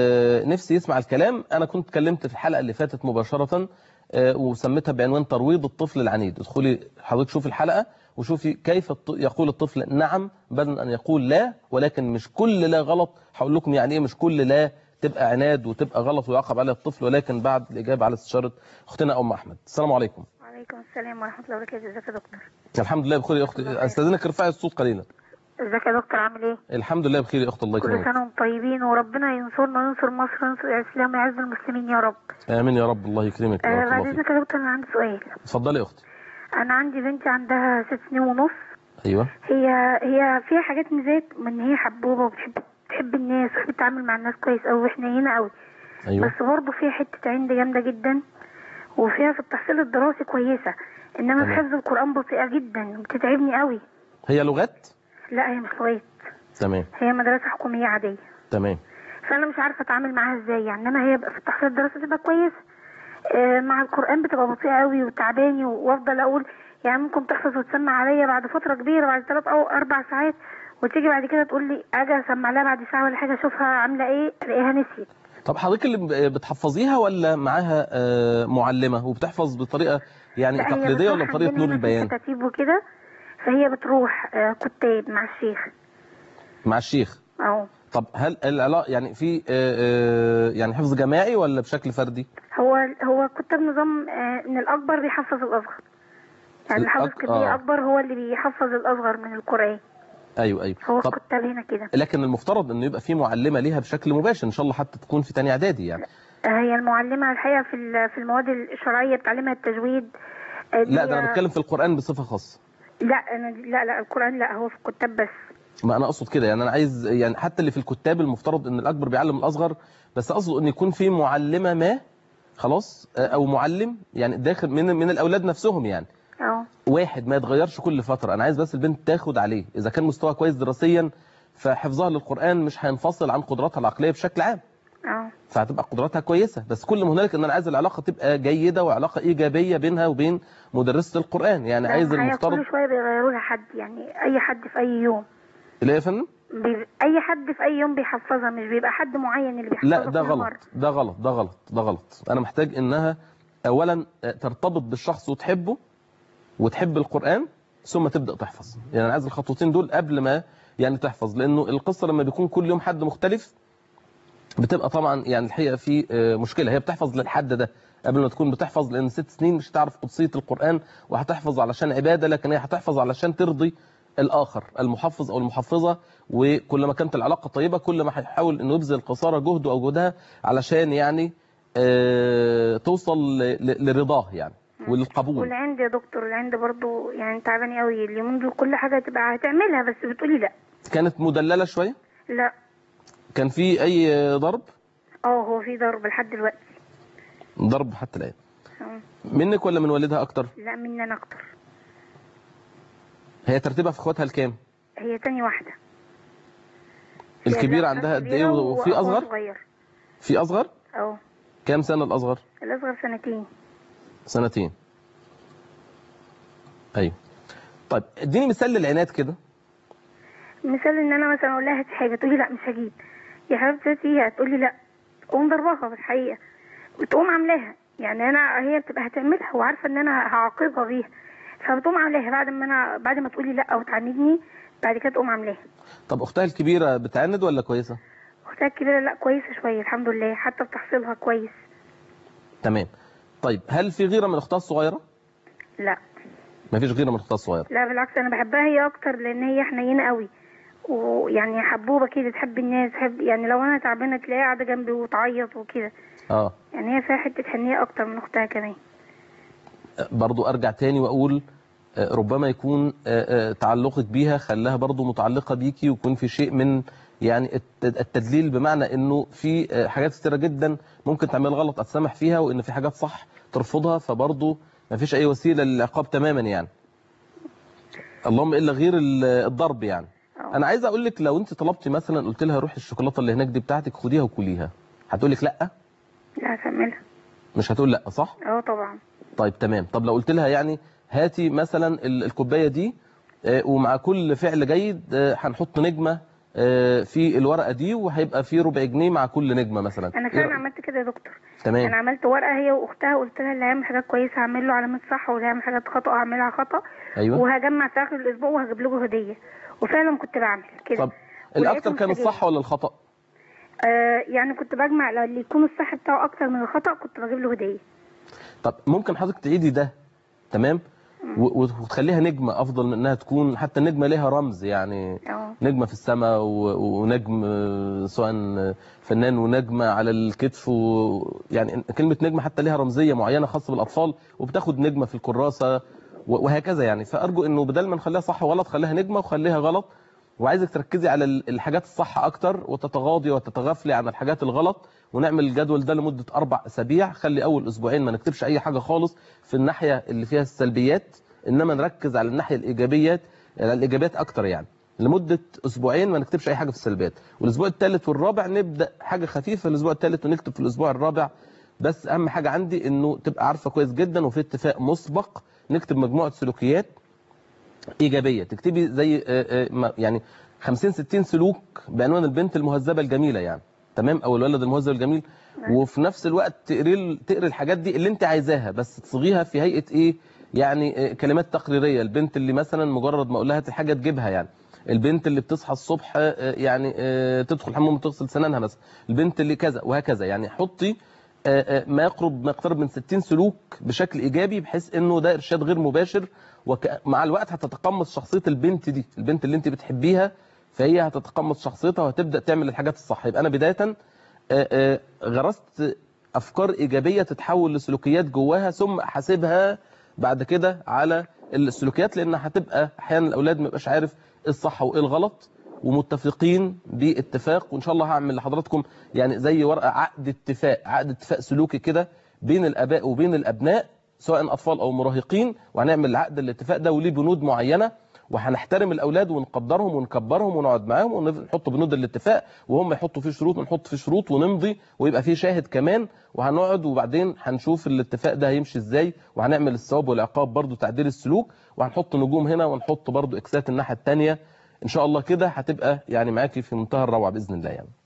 نفسي يسمع الكلام. انا كنت اتكلمت في الحلقه اللي فاتت مباشره وسميتها بعنوان ترويض الطفل العنيد. ادخلي حضرتك شوفي الحلقه وشوفي كيف يقول الطفل نعم بدل ان يقول لا. ولكن مش كل لا غلط. هقول لكم يعني ايه مش كل لا تبقى عناد وتبقى غلط ويعاقب عليها الطفل، ولكن بعد الاجابه على استشاره اختنا ام احمد. السلام عليكم. وعليكم السلام ورحمه الله وبركاته. ازيك يا دكتور؟ الحمد لله بخير يا اختي. استاذنك ارفعي الصوت قليلا. ازيك يا دكتور؟ عامل ايه؟ الحمد لله بخير يا اخت. الله يكرمك. كل سنه وانتم طيبين وربنا ينصرنا وينصر مصر وينصر الاسلام ويعز المسلمين يا رب. امين يا رب. الله يكرمك. بعد اذنك يا دكتور انا عندي سؤال. اتفضلي يا اختي. انا عندي بنتي عندها 6 سنين ونص. ايوه. هي فيها حاجات ميزات من هي حبوبه وبتحب الناس وبتحب تتعامل مع الناس كويس قوي وحنينه قوي. ايوه. بس برضه فيها حته عند جامده جدا، وفيها في التحصيل الدراسي كويسه، انما في حفظ القران بطيئه جدا وبتتعبني قوي. هي لغات؟ لا هي مش لغات. تمام. هي مدرسه حكوميه عاديه. تمام. فانا مش عارفه اتعامل معاها ازاي. يعني انما هي في التحصيل الدراسي تبقى كويسه، مع القران بتبقى بطيئه قوي وتعباني، وافضل اقول يعني ممكن تحفظ وتسمع عليا بعد فتره كبيره، بعد 3 أو 4 ساعات، وتيجي بعد كده تقول لي اجي اسمع لها بعد ساعه ولا حاجه اشوفها عامله ايه الاقيها نسيت. طب حضرتك اللي بتحفظيها ولا معاها معلمه وبتحفظ بطريقه يعني تقليديه ولا بطريقه نور البيان؟ كتاتيب وكده، فهي بتروح كتاب مع الشيخ. مع الشيخ. طب هل العلاقه يعني في يعني حفظ جماعي ولا بشكل فردي؟ هو كتاب نظام ان الاكبر بيحفظ الاصغر، يعني الحافظ كبير اكبر هو اللي بيحفظ الاصغر من القران. ايوه. هو الكتاب هنا كده. لكن المفترض انه يبقى في معلمه ليها بشكل مباشر ان شاء الله، حتى تكون في تاني اعدادي يعني. هي المعلمه الحقيقه في المواد الشرعيه بتعلمها التجويد. لا ده انا بتكلم في القران بصفه خاصه. لا القران لا، هو في الكتاب بس. ما انا اقصد كده، يعني انا عايز يعني حتى اللي في الكتاب المفترض ان الاكبر بيعلم الاصغر، بس اقصد ان يكون في معلمه ما خلاص او معلم يعني داخل من الاولاد نفسهم يعني. واحد ما يتغيرش كل فتره. انا عايز بس البنت تاخد عليه، اذا كان مستوى كويس دراسيا فحفظها للقران مش هينفصل عن قدراتها العقليه بشكل عام. فهتبقى قدراتها كويسه، بس كل ما هنالك ان انا عايز العلاقه تبقى جيده وعلاقه ايجابيه بينها وبين مدرسه القران. يعني عايز المفترض كل شويه بيغيروا لها حد، يعني اي حد في اي يوم. لا يا فندم؟ اي حد في اي يوم بيحفظها، مش بيبقى حد معين اللي بيحفظها. لا ده غلط. ده غلط ده غلط ده غلط. انا محتاج انها اولا ترتبط بالشخص وتحبه وتحب القران ثم تبدا تحفظ. يعني انا عايز الخطوتين دول قبل ما يعني تحفظ، لانه القصه لما بيكون كل يوم حد مختلف بتبقى طبعا يعني الحقيقه في مشكله. هي بتحفظ للحد ده قبل ما تكون بتحفظ، لان 6 سنين مش هتعرف قدسيه القران وهتحفظ علشان عباده، لكن هي هتحفظ علشان ترضي الاخر المحفظ او المحفظه. وكل ما كانت العلاقه طيبه كل ما هيحاول انه يبذل قصارى جهده او جهدها علشان يعني توصل لرضاه يعني وللقبول. والعند يا دكتور، العند برضو يعني تعباني قوي اليومين دول، كل حاجه تبقى هتعملها بس بتقولي لا. كانت مدلله شويه؟ لا. كان في اي ضرب؟ هو في ضرب لحد دلوقتي. ضرب حتى الان؟ منك ولا من والدها اكتر؟ لا مني انا اكتر. هي ترتيبها في اخواتها الكام؟ هي تاني واحده. الكبيره عندها قد ايه وفي اصغر؟ صغير. في اصغر؟ كام سنه الاصغر؟ الاصغر 2 سنتين. ايوه. طيب اديني مثال للعناد كده. مثال ان انا مثلا اقول لها هاتي حاجه تقولي لا مش هجيب، يا حبيبتي هاتيها تقولي لا، تقوم ضربها في الحقيقه وتقوم عاملاها. يعني هي بتبقى هتعملها وعارفه ان انا هعاقبها بيها، فبتقوم عاملاها بعد ما تقولي لا او تعاندني بعد كده تقوم عاملاها. طب اختها الكبيره بتعاند ولا كويسه؟ اختها الكبيره لا كويسه شويه الحمد لله، حتى بتحصيلها كويس. تمام. طيب هل في غيره من اختها الصغيره؟ لا. مفيش غيره من اختها الصغيره؟ لا بالعكس انا بحبها هي اكتر، لان هي حنينه قوي ويعني حبوبه كده، تحب الناس، تحب يعني لو انا تعبانه تلاقيها قاعده جنبي وتعيط وكده. يعني هي فيها حته حنيه اكتر من اختها كمان. برضو ارجع تاني واقول ربما يكون تعلقك بيها خلاها برضو متعلقه بيكي، ويكون في شيء من يعني التدليل، بمعنى انه في حاجات كتيره جدا ممكن تعمل غلط اتسامح فيها، وان في حاجات صح ترفضها، فبرضو ما فيش اي وسيله للعقاب تماما يعني. اللهم الا غير الضرب يعني. انا عايز اقول لك لو انت طلبتي مثلا قلت لها روحي الشوكولاته اللي هناك دي بتاعتك خديها وكليها، هتقول لك لا؟ لا هكملها. مش هتقول لا صح؟ طبعا. طيب تمام. طب لو قلت لها يعني هاتي مثلا الكوبايه دي ومع كل فعل جيد هنحط نجمه في الورقه دي، وهيبقى في ربع جنيه مع كل نجمه مثلا. انا فعلا عملت كده يا دكتور. تمام. انا عملت ورقه هي واختها، قلت لها اللي هيعمل حاجات كويسه هعمل له علامات صح، واللي هيعمل حاجات خطا هعملها خطا. ايوه. وهجمع في اخر الاسبوع وهجيب له هديه، وفعلا كنت بعمل كده. طب الاكتر كان الصح ولا الخطا؟ يعني كنت بجمع اللي يكون الصح بتاعه اكتر من الخطا كنت بجيب له هديه. طب ممكن حضرتك تعيدي ده تمام وتخليها نجمه افضل من انها تكون حتى النجمه ليها رمز يعني. نجمه في السماء ونجم سواء فنان ونجمه على الكتف يعني كلمه نجمه حتى ليها رمزيه معينه خاصه بالاطفال، وبتاخد نجمه في الكراسه وهكذا يعني. فارجو انه بدل ما نخليها صح وغلط خليها نجمه وخليها غلط، وعايزك تركزي على الحاجات الصح اكتر وتتغاضي وتتغافلي عن الحاجات الغلط. ونعمل الجدول ده لمده 4 أسابيع. خلي اول اسبوعين ما نكتبش اي حاجه خالص في الناحيه اللي فيها السلبيات، انما نركز على الناحيه الايجابيات اكتر يعني. لمده اسبوعين ما نكتبش اي حاجه في السلبيات، والاسبوع الثالث والرابع نبدا حاجه خفيفه الاسبوع الثالث ونكتب في الاسبوع الرابع. بس اهم حاجه عندي انه تبقى عارفه كويس جدا وفي اتفاق مسبق نكتب مجموعه سلوكيات ايجابيه. تكتبي زي يعني 50 60 سلوك بعنوان البنت المهذبه الجميله يعني، تمام، او الولد المهذب الجميل. وفي نفس الوقت تقري الحاجات دي اللي انت عايزاها، بس تصيغيها في هيئه ايه يعني، كلمات تقريريه. البنت اللي مثلا مجرد ما اقول لها حاجه تجيبها يعني. البنت اللي بتصحى الصبح يعني تدخل الحمام وتغسل سنانها مثلا. البنت اللي كذا وهكذا يعني. حطي ما يقرب من 60 سلوك بشكل ايجابي، بحيث انه ده ارشاد غير مباشر، ومع الوقت هتتقمص شخصيه البنت دي. البنت اللي انت بتحبيها فهي هتتقمص شخصيتها وهتبدا تعمل الحاجات الصح. يبقى انا بدايه غرست افكار ايجابيه تتحول لسلوكيات جواها، ثم احاسبها بعد كده على السلوكيات، لان هتبقى احيانا الاولاد ما يبقاش عارف ايه الصح وايه الغلط، ومتفقين باتفاق. وان شاء الله هعمل لحضراتكم يعني زي ورقه عقد اتفاق سلوكي كده بين الاباء وبين الابناء سواء اطفال او مراهقين، وهنعمل عقد الاتفاق ده وليه بنود معينه، وهنحترم الاولاد ونقدرهم ونكبرهم ونقعد معاهم ونحط بنود الاتفاق، وهم يحطوا فيه شروط ونحط فيه شروط ونمضي، ويبقى فيه شاهد كمان، وهنقعد وبعدين هنشوف الاتفاق ده هيمشي ازاي، وهنعمل الثواب والعقاب برضو تعديل السلوك، وهنحط نجوم هنا ونحط برضو اكسات الناحيه الثانيه. ان شاء الله كده هتبقى يعني معاكي في منتهى الروعه باذن الله يعني.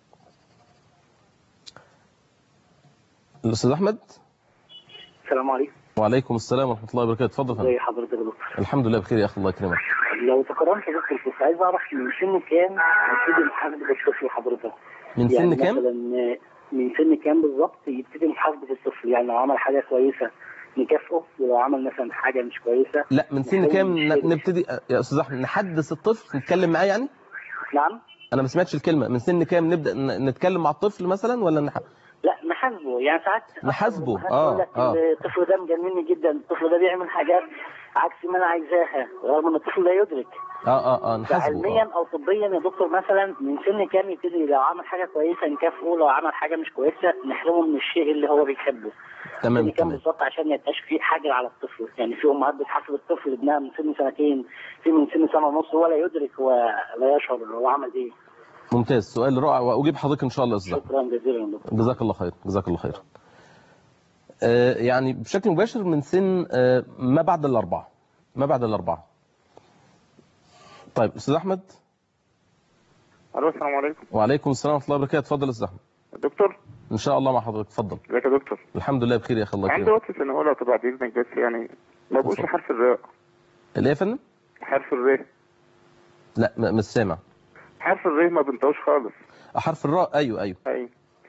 الاستاذ احمد. السلام عليكم. وعليكم السلام ورحمه الله وبركاته. اتفضل. ازي حضرتك يا دكتور؟ الحمد لله بخير يا اخي، الله يكرمك. لو تكرمت يا دكتور كنت عايز اعرف من سن كام ابتدي الحمل بالطفل حضرتك؟ من سن يعني كام؟ مثلا من سن كام بالظبط يبتدي محاسبه الطفل؟ يعني لو عمل حاجه كويسه نكافئه، ولو عمل مثلا حاجه مش كويسه لا من سن نحرمه كام من الشيء. نبتدي يا استاذ احمد نحدث الطفل نتكلم معاه يعني؟ نعم. انا ما سمعتش الكلمه. من سن كام نبدا نتكلم مع الطفل مثلا ولا لا نحاسبه، يعني ساعات نحاسبه؟ يقول لك اه الطفل ده مجنني جدا، الطفل ده بيعمل حاجات عكس ما انا عايزاها، رغم ان الطفل لا يدرك. نحاسبه. فعلميا او طبيا يا دكتور مثلا من سن كام يبتدي لو عمل حاجه كويسه نكافئه، لو عمل حاجه مش كويسه نحرمه من الشيء اللي هو بيحبه؟ تمام سن كام بالظبط عشان ما يبقاش في حاجه على الطفل؟ يعني في امهات بتحاسب الطفل ابنها من سن سنتين، في من سن سنه ونص ولا يدرك ولا يشعر هو عمل ايه. ممتاز، سؤال رائع واجيب حضرتك ان شاء الله يا استاذ. شكرا جزيلا دكتور. جزاك الله خير، جزاك الله خير. يعني بشكل مباشر من سن ما بعد الأربعة، ما بعد الأربعة. طيب أستاذ أحمد. الو السلام عليكم. وعليكم السلام ورحمة الله وبركاته. اتفضل يا أستاذ أحمد. دكتور. إن شاء الله مع حضرتك، اتفضل. ازيك يا دكتور؟ الحمد لله بخير يا أخي، الله يكرمك. عندي وقت سنة أولى بعد إذنك، بس يعني ما بقولش حرف الراء. اللي يا فندم؟ حرف الراء. لا مش سامع. حرف الراء ما بنطقوش خالص. حرف الراء، أيوه. أيوه.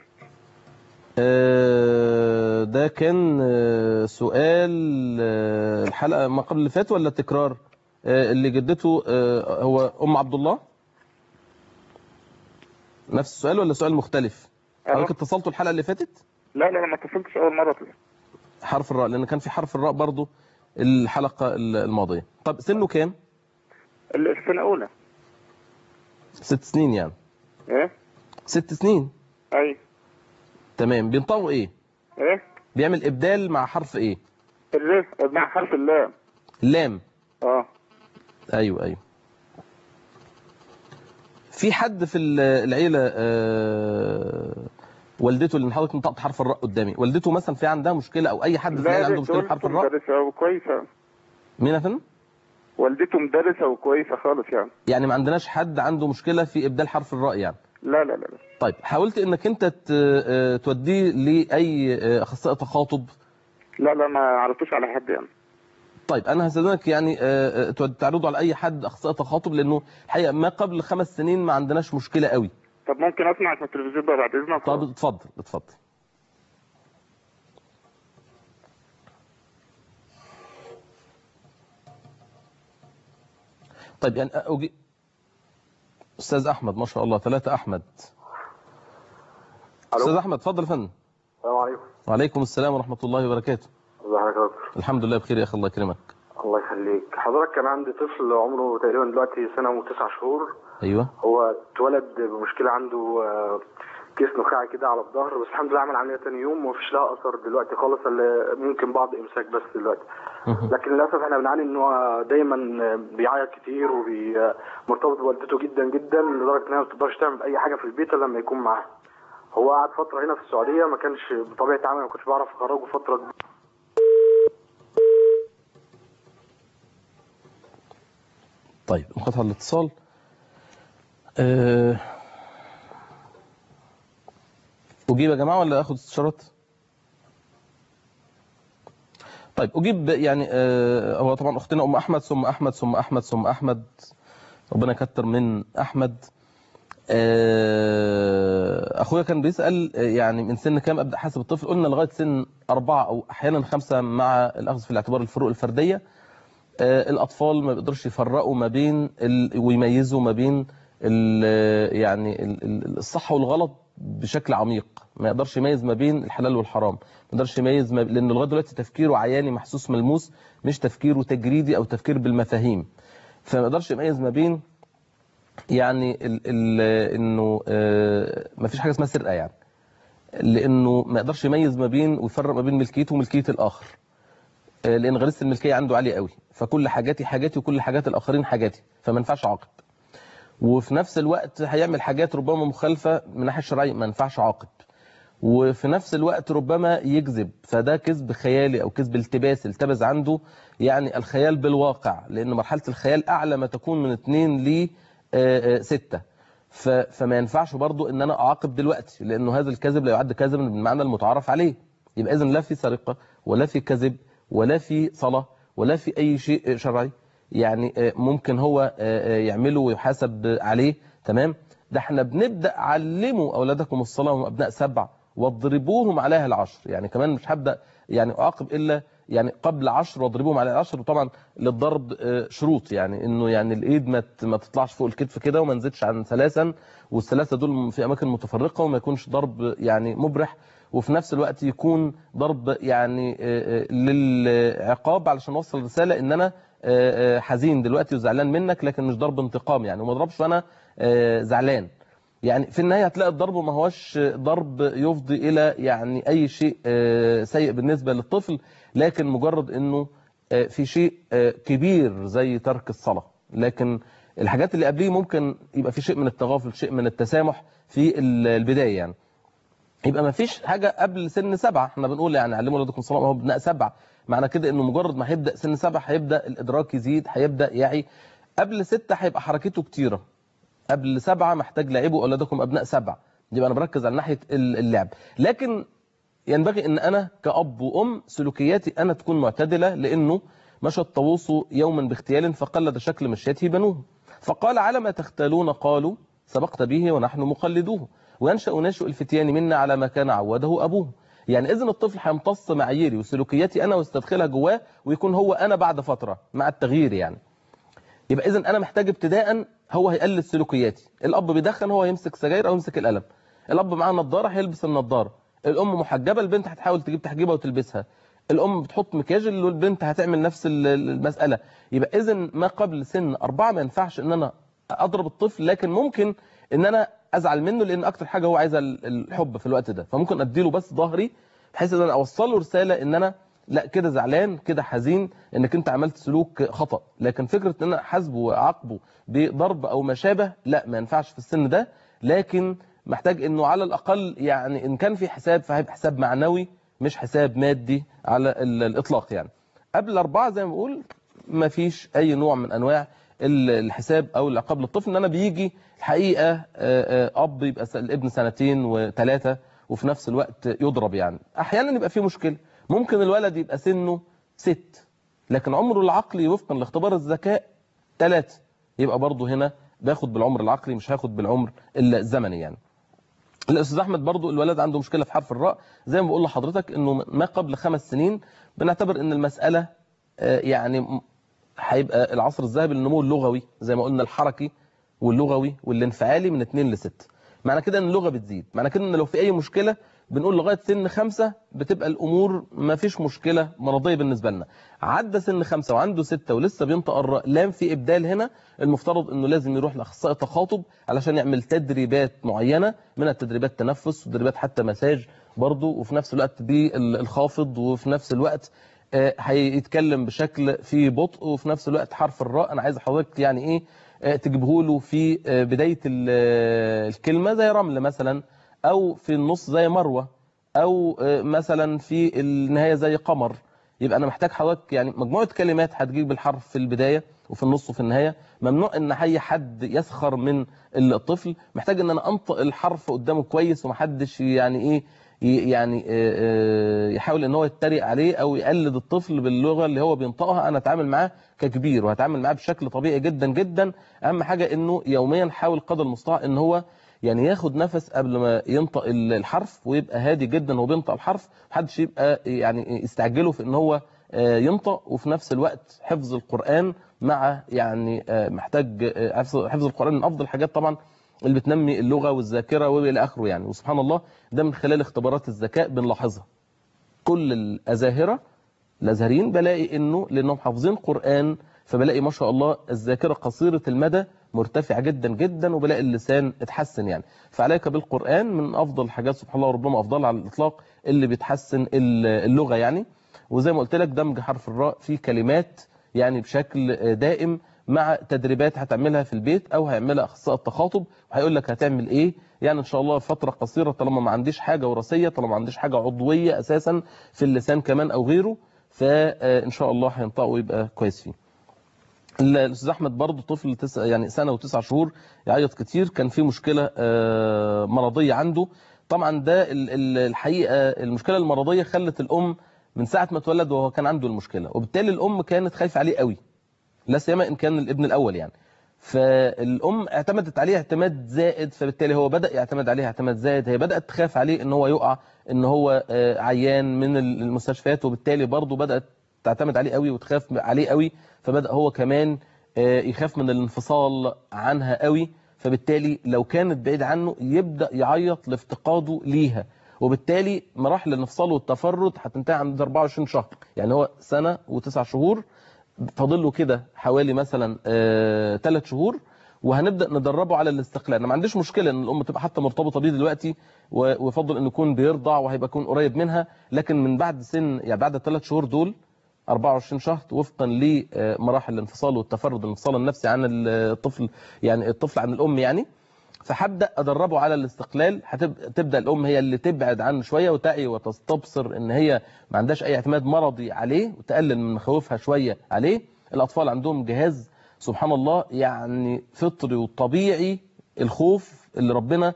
ده كان سؤال الحلقة ما قبل اللي فات ولا تكرار؟ اللي جدته هو أم عبد الله؟ نفس السؤال ولا سؤال مختلف؟ حضرتك اتصلتوا الحلقة اللي فاتت؟ لا ما اتصلتش أول مرة. حرف الراء، لأن كان في حرف الراء برضو الحلقة الماضية. طب سنه كام؟ السنة أولى. 6 سنين يعني؟ إيه؟ 6 سنين؟ أيوه. تمام. بينطقوا إيه؟ إيه؟ بيعمل إبدال مع حرف إيه؟ الراء مع حرف اللام. اللام؟ أيوه. في حد في العيلة والدته اللي حضرتك نطقت حرف الراء قدامي، والدته مثلا في عندها مشكلة او اي حد في العيله عنده مشكلة في حرف الراء؟ لا مدرسة وكويسة. مين يا فندم؟ والدته مدرسة وكويسة خالص يعني. يعني ما عندناش حد عنده مشكلة في ابدال حرف الراء يعني؟ لا. طيب حاولت انك انت توديه لاي اخصائي تخاطب؟ لا ما عرفتوش على حد يعني. طيب انا هستاذنك يعني تعرضوا على اي حد اخصائي تخاطب، لانه الحقيقه ما قبل 5 سنين ما عندناش مشكلة قوي. طب ممكن اسمعك من التلفزيون ده بعد اذنك؟ طب اتفضل. طيب يعني استاذ احمد ما شاء الله 3 احمد. استاذ احمد اتفضل يا فندم. السلام عليكم. وعليكم السلام ورحمة الله وبركاته. ازي حضرتك يا دكتور؟ الحمد لله بخير يا اخي، الله يكرمك. الله يخليك. حضرتك كان عندي طفل عمره تقريبا دلوقتي 1 سنة و9 شهور. ايوه. هو اتولد بمشكلة عنده كيس نخاعي كده على الظهر، بس الحمد لله عمل عملية تاني يوم ومفيش لها اثر دلوقتي خالص، الا ممكن بعض امساك بس دلوقتي. لكن للاسف احنا بنعاني ان هو دايما بيعيط كتير ومرتبط بوالدته جدا لدرجة انها ما بتقدرش تعمل اي حاجة في البيت الا لما يكون معاها. هو قعد فترة هنا في السعودية ما كانش بطبيعة عمل، ما كنتش بعرف اخرجه فترة كبيرة. طيب انقطع الاتصال. أجيب يا جماعة ولا أخذ استشارات؟ طيب أجيب يعني هو طبعا أختنا أم أحمد ثم أحمد ثم أحمد ثم أحمد، ربنا يكتر من أحمد. أخويا كان بيسأل يعني من سن كام أبدأ حاسب الطفل؟ قلنا لغاية سن 4 أو أحيانا 5 مع الأخذ في الاعتبار الفروق الفردية. الأطفال ما بيقدرش يفرقوا ما بين ويميزوا ما بين يعني الصح والغلط بشكل عميق، ما يقدرش يميز ما بين الحلال والحرام، ما يقدرش يميز لأنه لغاية دلوقتي تفكيره عياني محسوس ملموس، مش تفكيره تجريدي أو تفكير بالمفاهيم، فما يقدرش يميز ما بين يعني إنه ما فيش حاجة اسمها سرقة يعني، لأنه ما يقدرش يميز ما بين ويفرق ما بين ملكيته وملكية الآخر، لأن غريزة الملكية عنده عالية قوي، فكل حاجاتي حاجاتي وكل حاجات الآخرين حاجاتي، فما ينفعش عاقب. وفي نفس الوقت هيعمل حاجات ربما مخالفة من ناحية الشرعية، ما ينفعش عاقب. وفي نفس الوقت ربما يكذب، فده كذب خيالي أو كذب التباس، التبس عنده يعني الخيال بالواقع، لأن مرحلة الخيال أعلى ما تكون من 2 ل 6، فما ينفعش برضو ان انا اعاقب دلوقتي، لانه هذا الكذب لا يعد كذبا بالمعنى المتعارف عليه. يبقى اذن لا في سرقة ولا في كذب ولا في صلاة ولا في اي شيء شرعي يعني ممكن هو يعمله ويحاسب عليه، تمام، ده احنا بنبدا علموا اولادكم الصلاه وهم ابناء 7 واضربوهم عليها العشر. يعني كمان مش هبدا يعني اعاقب الا يعني قبل 10 واضربوهم عليها العشر. وطبعا للضرب شروط، يعني انه يعني الايد ما تطلعش فوق الكتف كده وما نزيدش عن 3، والثلاثه دول في اماكن متفرقه، وما يكونش ضرب يعني مبرح، وفي نفس الوقت يكون ضرب يعني للعقاب علشان اوصل رساله ان انا حزين دلوقتي وزعلان منك، لكن مش ضرب انتقام يعني، وما اضربش وانا زعلان. يعني في النهايه هتلاقي الضرب ما هوش ضرب يفضي الى يعني اي شيء سيء بالنسبه للطفل، لكن مجرد انه في شيء كبير زي ترك الصلاه. لكن الحاجات اللي قبليه ممكن يبقى في شيء من التغافل، شيء من التسامح في البدايه يعني. يبقى ما فيش حاجه قبل سن 7، احنا بنقول يعني علموا اولادكم الصلاه وهو ابناء 7، معنى كده انه مجرد ما هيبدا سن 7 هيبدا الادراك يزيد، هيبدا يعي. قبل 6 هيبقى حركته كتيره، قبل 7 محتاج لعبوا اولادكم ابناء 7، يبقى انا بركز على ناحيه اللعب. لكن ينبغي ان انا كأب وأم سلوكياتي انا تكون معتدله، لانه مشى الطاووس يوما باغتيال فقلد شكل مشيته بنوه، فقال على ما تختالون؟ قالوا سبقت به ونحن مقلدوه، وينشأ ناشئ الفتيان منا على ما كان عوده ابوه. يعني اذن الطفل هيمتص معاييري وسلوكياتي انا ويستدخلها جواه، ويكون هو انا بعد فتره مع التغيير يعني. يبقى اذن انا محتاج ابتداء هو هيقلد سلوكياتي. الاب بيدخن هو يمسك سجاير او يمسك القلم، الاب معاه نظاره هيلبس النظاره، الام محجبه البنت هتحاول تجيب تحجيبها وتلبسها، الام بتحط مكياج البنت هتعمل نفس المساله. يبقى اذن ما قبل سن 4 ما ينفعش ان انا اضرب الطفل، لكن ممكن ان انا ازعل منه، لان اكتر حاجه هو عايزها الحب في الوقت ده، فممكن اديله بس ظهري بحيث ان انا اوصل له رساله ان انا لا كده زعلان كده حزين انك انت عملت سلوك خطأ. لكن فكره ان انا حاسبه واعاقبه بضرب او ما شابه لا، ما ينفعش في السن ده. لكن محتاج انه على الاقل يعني ان كان في حساب فهيبقى حساب معنوي مش حساب مادي على الاطلاق. يعني قبل 4 زي ما بقول ما فيش اي نوع من انواع الحساب او العقاب للطفل. ان انا بيجي الحقيقه اب يبقى الابن 2 و3 وفي نفس الوقت يضرب. يعني احيانا يبقى في مشكله، ممكن الولد يبقى سنه 6 لكن عمره العقلي وفقا لاختبار الذكاء 3، يبقى برضه هنا باخد بالعمر العقلي مش هاخد بالعمر الزمني. يعني الاستاذ احمد برضه الولد عنده مشكله في حرف الراء، زي ما بقول لحضرتك انه ما قبل 5 سنين بنعتبر ان المساله يعني هيبقى العصر الذهبي للنمو اللغوي، زي ما قلنا الحركي واللغوي والانفعالي من 2 ل6. معنى كده ان اللغه بتزيد، معنى كده ان لو في اي مشكله بنقول لغايه سن 5 بتبقى الامور ما فيش مشكله مرضيه بالنسبه لنا. عدى سن 5 وعنده 6 ولسه بينطق الراء لام في ابدال، هنا المفترض انه لازم يروح لاخصائي تخاطب علشان يعمل تدريبات معينه، من التدريبات تنفس وتدريبات حتى مساج برضه، وفي نفس الوقت بالخافض، وفي نفس الوقت هيتكلم بشكل فيه بطء، وفي نفس الوقت حرف الراء انا عايز حضرتك يعني ايه تجيبه له في بدايه الكلمه زي رمل مثلا، او في النص زي مروه، او مثلا في النهايه زي قمر. يبقى انا محتاج حضرتك يعني مجموعه كلمات هتجيب الحرف في البدايه وفي النص وفي النهايه. ممنوع ان اي حد يسخر من الطفل، محتاج ان انا انطق الحرف قدامه كويس، ومحدش يعني ايه يعني يحاول ان هو يتريق عليه او يقلد الطفل باللغه اللي هو بينطقها. انا اتعامل معاه ككبير وهتعامل معاه بشكل طبيعي جدا جدا. اهم حاجه انه يوميا حاول قدر المستطاع ان هو يعني ياخد نفس قبل ما ينطق الحرف، ويبقى هادي جدا وهو بينطق الحرف، محدش يبقى يعني يستعجله في ان هو ينطق. وفي نفس الوقت حفظ القرآن مع يعني محتاج حفظ القرآن من افضل الحاجات طبعا اللي بتنمي اللغة والذاكرة والى اخره يعني. وسبحان الله ده من خلال اختبارات الذكاء بنلاحظها. كل الازهريين بلاقي انه لانهم حافظين قرآن فبلاقي ما شاء الله الذاكرة قصيرة المدى مرتفعة جدا جدا، وبلاقي اللسان اتحسن يعني. فعليك بالقرآن من افضل الحاجات سبحان الله، وربما افضل على الاطلاق اللي بتحسن اللغة يعني. وزي ما قلت لك دمج حرف الراء في كلمات يعني بشكل دائم، مع تدريبات هتعملها في البيت او هيعملها اخصائي التخاطب وهيقول لك هتعمل ايه يعني ان شاء الله فتره قصيره، طالما ما عنديش حاجه وراثيه، طالما ما عنديش حاجه عضويه اساسا في اللسان كمان او غيره، فان شاء الله هينطق ويبقى كويس فيه. الاستاذ احمد برضه طفل يعني 1 سنة و9 شهور يعيط كتير، كان في مشكله مرضيه عنده. طبعا ده الحقيقه المشكله المرضيه خلت الام من ساعه ما اتولد وهو كان عنده المشكله، وبالتالي الام كانت خايفه عليه قوي، لا سيما ان كان الابن الاول يعني. فالام اعتمدت عليه اعتماد زائد، فبالتالي هو بدأ يعتمد عليه اعتماد زائد، هي بدأت تخاف عليه ان هو يقع، ان هو عيان من المستشفيات، وبالتالي برضه بدأت تعتمد عليه قوي وتخاف عليه قوي، فبدأ هو كمان يخاف من الانفصال عنها قوي، فبالتالي لو كانت بعيد عنه يبدأ يعيط لافتقاده ليها، وبالتالي مراحل الانفصال والتفرد هتنتهي عند 24 شهر، يعني هو سنة و9 شهور، فاضل له كده حوالي مثلا 3 شهور، وهنبدا ندربه على الاستقلال. انا ما عنديش مشكله ان الام تبقى حتى مرتبطه بيه دلوقتي، ويفضل انه يكون بيرضع وهيبقى يكون قريب منها، لكن من بعد سن يعني بعد ال3 شهور دول 24 شهر وفقا لمراحل الانفصال والتفرد، الانفصال النفسي عن الطفل، يعني الطفل عن الام يعني، فهبدا ادربه على الاستقلال. هتبدا الام هي اللي تبعد عنه شويه وتعي وتستبصر ان هي ما عندهاش اي اعتماد مرضي عليه، وتقلل من مخاوفها شويه عليه. الاطفال عندهم جهاز سبحان الله يعني فطري وطبيعي، الخوف اللي ربنا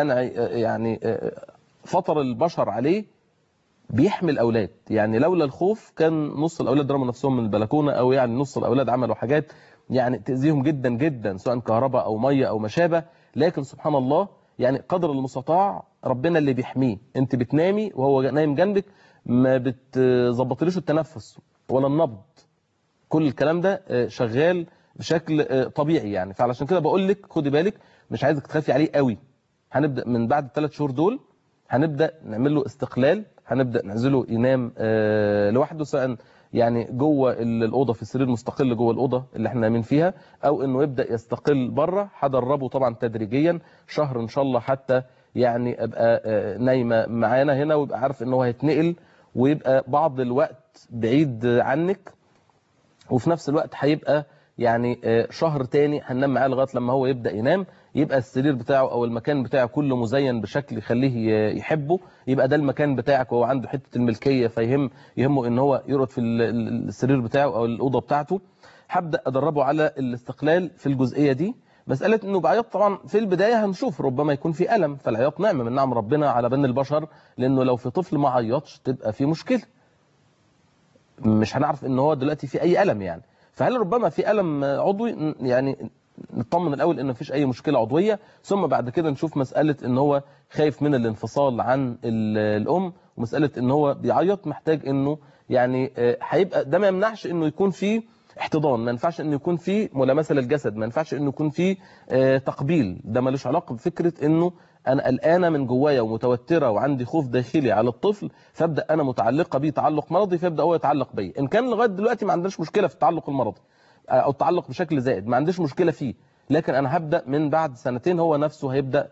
يعني فطر البشر عليه بيحمي الاولاد. يعني لولا الخوف كان نص الاولاد رموا نفسهم من البلكونه، او يعني نص الاولاد عملوا حاجات يعني تاذيهم جدا جدا، سواء كهرباء او ميه او ما شابه. لكن سبحان الله يعني قدر المستطاع ربنا اللي بيحميه. انت بتنامي وهو نايم جنبك، ما بتظبطليش التنفس ولا النبض، كل الكلام ده شغال بشكل طبيعي يعني. فعلشان كده بقول لك خدي بالك، مش عايزك تخافي عليه قوي. هنبدا من بعد ال3 شهور دول هنبدا نعمل له استقلال، هنبدا نعزله ينام لوحده، سواء يعني جوه الاوضه في سرير مستقل جوه الاوضه اللي احنا نايمين فيها، او انه يبدا يستقل بره. هدربه طبعا تدريجيا شهر ان شاء الله، حتى يعني ابقى نايمه معانا هنا، ويبقى عارف ان هو هيتنقل ويبقى بعض الوقت بعيد عنك، وفي نفس الوقت هيبقى يعني شهر تاني هننام معاه لغايه لما هو يبدا ينام، يبقى السرير بتاعه او المكان بتاعه كله مزين بشكل يخليه يحبه، يبقى ده المكان بتاعك، وهو عنده حته الملكيه يهمه ان هو يقعد في السرير بتاعه او الاوضه بتاعته. هبدا ادربه على الاستقلال في الجزئيه دي. مساله انه بعيط طبعا في البدايه هنشوف ربما يكون في الم، فالعياط نعمه من نعم ربنا على بني البشر، لانه لو في طفل ما عيطش تبقى في مشكله، مش هنعرف ان هو دلوقتي في اي الم يعني. فهل ربما في الم عضوي؟ يعني نطمن الاول ان مفيش اي مشكله عضويه، ثم بعد كده نشوف مساله ان هو خايف من الانفصال عن الام، ومساله ان هو بيعيط محتاج انه يعني هيبقى ده ما يمنعش انه يكون في احتضان، ما ينفعش انه يكون في ملامسه للجسد، ما ينفعش انه يكون في تقبيل، ده ملوش علاقه بفكره انه انا قلقانه من جوايا ومتوتره وعندي خوف داخلي على الطفل، فابدا انا متعلقه بيه تعلق مرضي، فيبدا هو يتعلق بيا. ان كان لغايه دلوقتي ما عندناش مشكله في التعلق المرضي او التعلق بشكل زائد، ما عنديش مشكله فيه، لكن انا هبدا من بعد سنتين هو نفسه هيبدا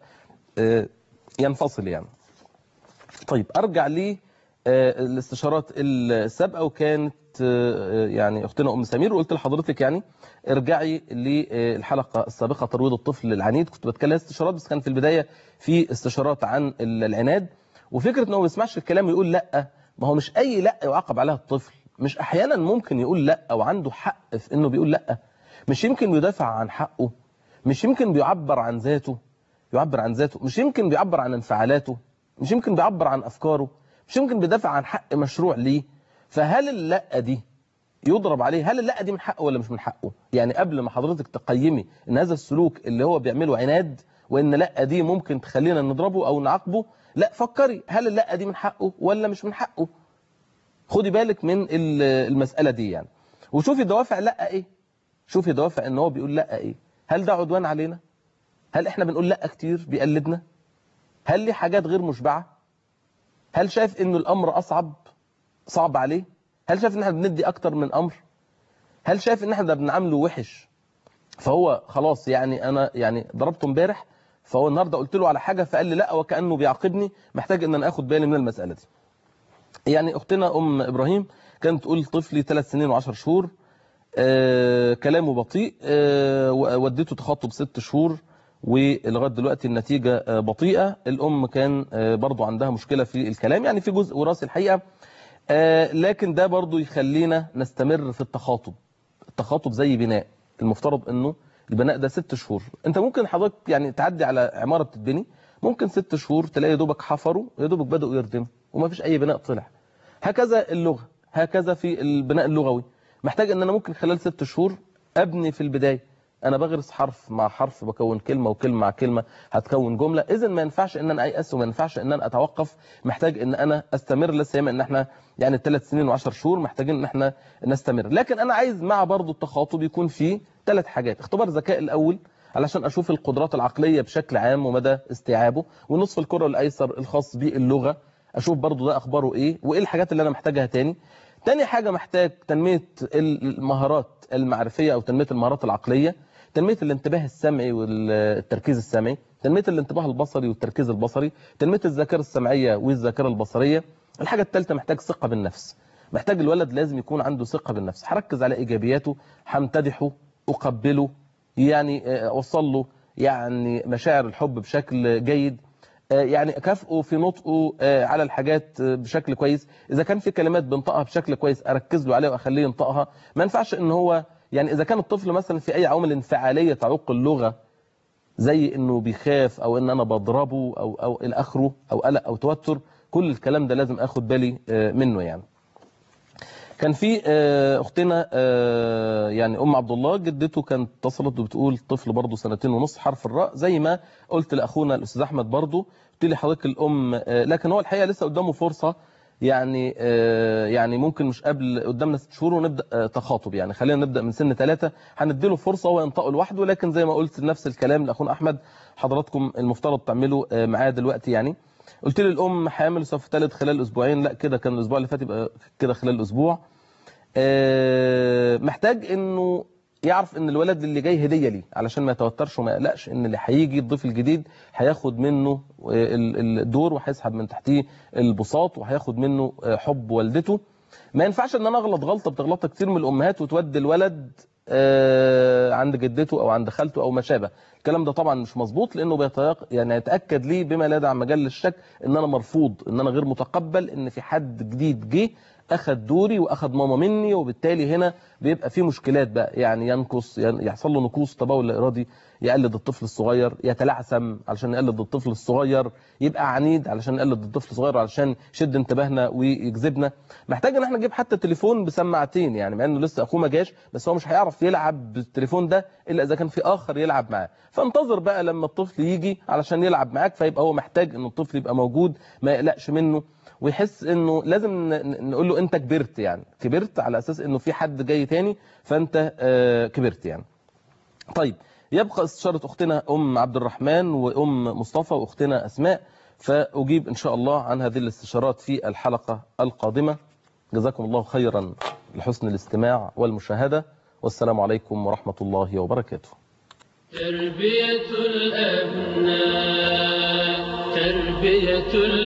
ينفصل يعني. طيب ارجع لي الاستشارات السابقه، وكانت يعني اختنا ام سمير، وقلت لحضرتك يعني ارجعي للحلقه السابقه ترويض الطفل العنيد، كنت بتكلم استشارات، بس كان في البدايه في استشارات عن العناد، وفكره انه ما بيسمعش الكلام ويقول لا. ما هو مش اي لا يعاقب عليها الطفل، مش احيانا ممكن يقول لا وعنده حق في انه بيقول لا، مش يمكن بيدافع عن حقه، مش يمكن بيعبر عن ذاته، مش يمكن بيعبر عن انفعالاته، مش يمكن بيعبر عن افكاره، مش يمكن بيدافع عن حق مشروع ليه. فهل اللا دي يضرب عليه؟ هل اللا دي من حقه ولا مش من حقه؟ يعني قبل ما حضرتك تقيمي ان هذا السلوك اللي هو بيعمله عناد، وان لا دي ممكن تخلينا نضربه او نعاقبه، لا فكري هل اللا دي من حقه ولا مش من حقه. خدي بالك من المسألة دي يعني، وشوفي دوافع لا ايه، شوفي دوافع ان هو بيقول لا ايه. هل ده عدوان علينا؟ هل احنا بنقول لا كتير بيقلدنا؟ هل ليه حاجات غير مشبعة؟ هل شايف انه الامر صعب عليه؟ هل شايف ان احنا بندي اكتر من امر؟ هل شايف ان احنا بنعامله وحش فهو خلاص يعني انا يعني ضربته امبارح فهو النهارده قلت له على حاجه فقال لي لا وكانه بيعاقبني؟ محتاج ان انا اخد بالي من المساله دي. يعني اختنا ام ابراهيم كانت تقول طفلي 3 سنين و10 شهور، كلامه بطيء، وديته تخطب 6 شهور ولغايه دلوقتي النتيجه بطيئه. الام كان برضو عندها مشكله في الكلام، يعني في جزء وراثي الحقيقه، لكن ده برضو يخلينا نستمر في التخاطب. التخاطب زي بناء، المفترض انه البناء ده 6 شهور. انت ممكن حضرتك يعني تعدي على عماره بتتبني، ممكن 6 شهور تلاقي يا دوبك حفروا يا دوبك بداوا يردموا وما فيش اي بناء طلع. هكذا اللغه، هكذا في البناء اللغوي، محتاج ان انا ممكن خلال 6 شهور ابني في البدايه، انا بغرس حرف مع حرف بكون كلمه، وكلمه مع كلمه هتكون جمله. اذا ما ينفعش ان انا ايأس وما ينفعش ان انا اتوقف، محتاج ان انا استمر، لا سيما ان احنا يعني 3 سنين و10 شهور محتاجين ان احنا نستمر. لكن انا عايز مع برضو التخاطب يكون فيه 3 حاجات: اختبار ذكاء الاول علشان اشوف القدرات العقليه بشكل عام ومدى استيعابه، والنصف الكره الايسر الخاص باللغه اشوف برضو ده اخباره ايه وايه الحاجات اللي انا محتاجها تاني. تاني حاجه محتاج تنميه المهارات المعرفيه او تنميه المهارات العقليه، تنميه الانتباه السمعي والتركيز السمعي، تنميه الانتباه البصري والتركيز البصري، تنميه الذاكره السمعيه والذاكره البصريه. الحاجه الثالثه محتاج ثقه بالنفس، محتاج الولد لازم يكون عنده ثقه بالنفس، هركز على ايجابياته، همتدحه، اقبله، يعني اوصل له يعني مشاعر الحب بشكل جيد، يعني اكافئه في نطقه على الحاجات بشكل كويس. اذا كان في كلمات بينطقها بشكل كويس اركز له عليها واخليه ينطقها. ما ينفعش ان هو يعني اذا كان الطفل مثلا في اي عوامل انفعاليه تعوق اللغه، زي انه بيخاف او ان انا بضربه او الى اخره، او قلق او توتر، كل الكلام ده لازم اخد بالي منه. يعني كان في اختنا يعني ام عبد الله جدته كانت اتصلت وبتقول طفل برضه 2.5 سنين حرف الراء، زي ما قلت لاخونا الاستاذ احمد برضه قلت لي حضرتك الام، لكن هو الحقيقه لسه قدامه فرصه، يعني ممكن مش قبل قدامنا 6 شهور ونبدا تخاطب. يعني خلينا نبدا من سن 3 هنديله فرصه هو ينطقه لوحده. لكن زي ما قلت نفس الكلام لاخونا احمد، حضراتكم المفترض تعملوا معاه دلوقتي. يعني قلت لي الام حامل سوف تلد خلال اسبوعين، لا كده كان الاسبوع اللي فات، يبقى كده خلال اسبوع. محتاج انه يعرف ان الولد اللي جاي هديه ليه، علشان ما يتوترش وما يقلقش ان اللي هيجي الضيف الجديد هياخد منه الدور وهيسحب من تحتيه البساط وهياخد منه حب والدته. ما ينفعش ان انا اغلط غلطه بتغلطها كتير من الامهات وتودي الولد عند جدته او عند خالته او ما شابه. الكلام ده طبعا مش مظبوط، لانه يعني يتاكد ليه بما لا يدع مجال للشك ان انا مرفوض، ان انا غير متقبل ان في حد جديد جه اخد دوري واخد ماما مني، وبالتالي هنا بيبقى في مشكلات بقى. يعني ينقص، يحصل له نقوص تبول لا ارادي، يقلد الطفل الصغير، يتلعثم علشان يقلد الطفل الصغير، يبقى عنيد علشان يقلد الطفل الصغير علشان يشد انتباهنا ويجذبنا. محتاج ان احنا نجيب حتى تليفون بسماعتين، يعني مع انه لسه اخوه ما جاش، بس هو مش هيعرف يلعب بالتليفون ده الا اذا كان في اخر يلعب معاه. فانتظر بقى لما الطفل يجي علشان يلعب معاك، فيبقى هو محتاج ان الطفل يبقى موجود، ما يقلقش منه، ويحس انه لازم نقول له انت كبرت، يعني كبرت على اساس انه في حد جاي تاني فانت كبرت يعني. طيب يبقى استشارة اختنا ام عبد الرحمن وام مصطفى واختنا اسماء، فاجيب ان شاء الله عن هذه الاستشارات في الحلقة القادمة. جزاكم الله خيرا لحسن الاستماع والمشاهدة، والسلام عليكم ورحمة الله وبركاته. تربية الأبناء تربية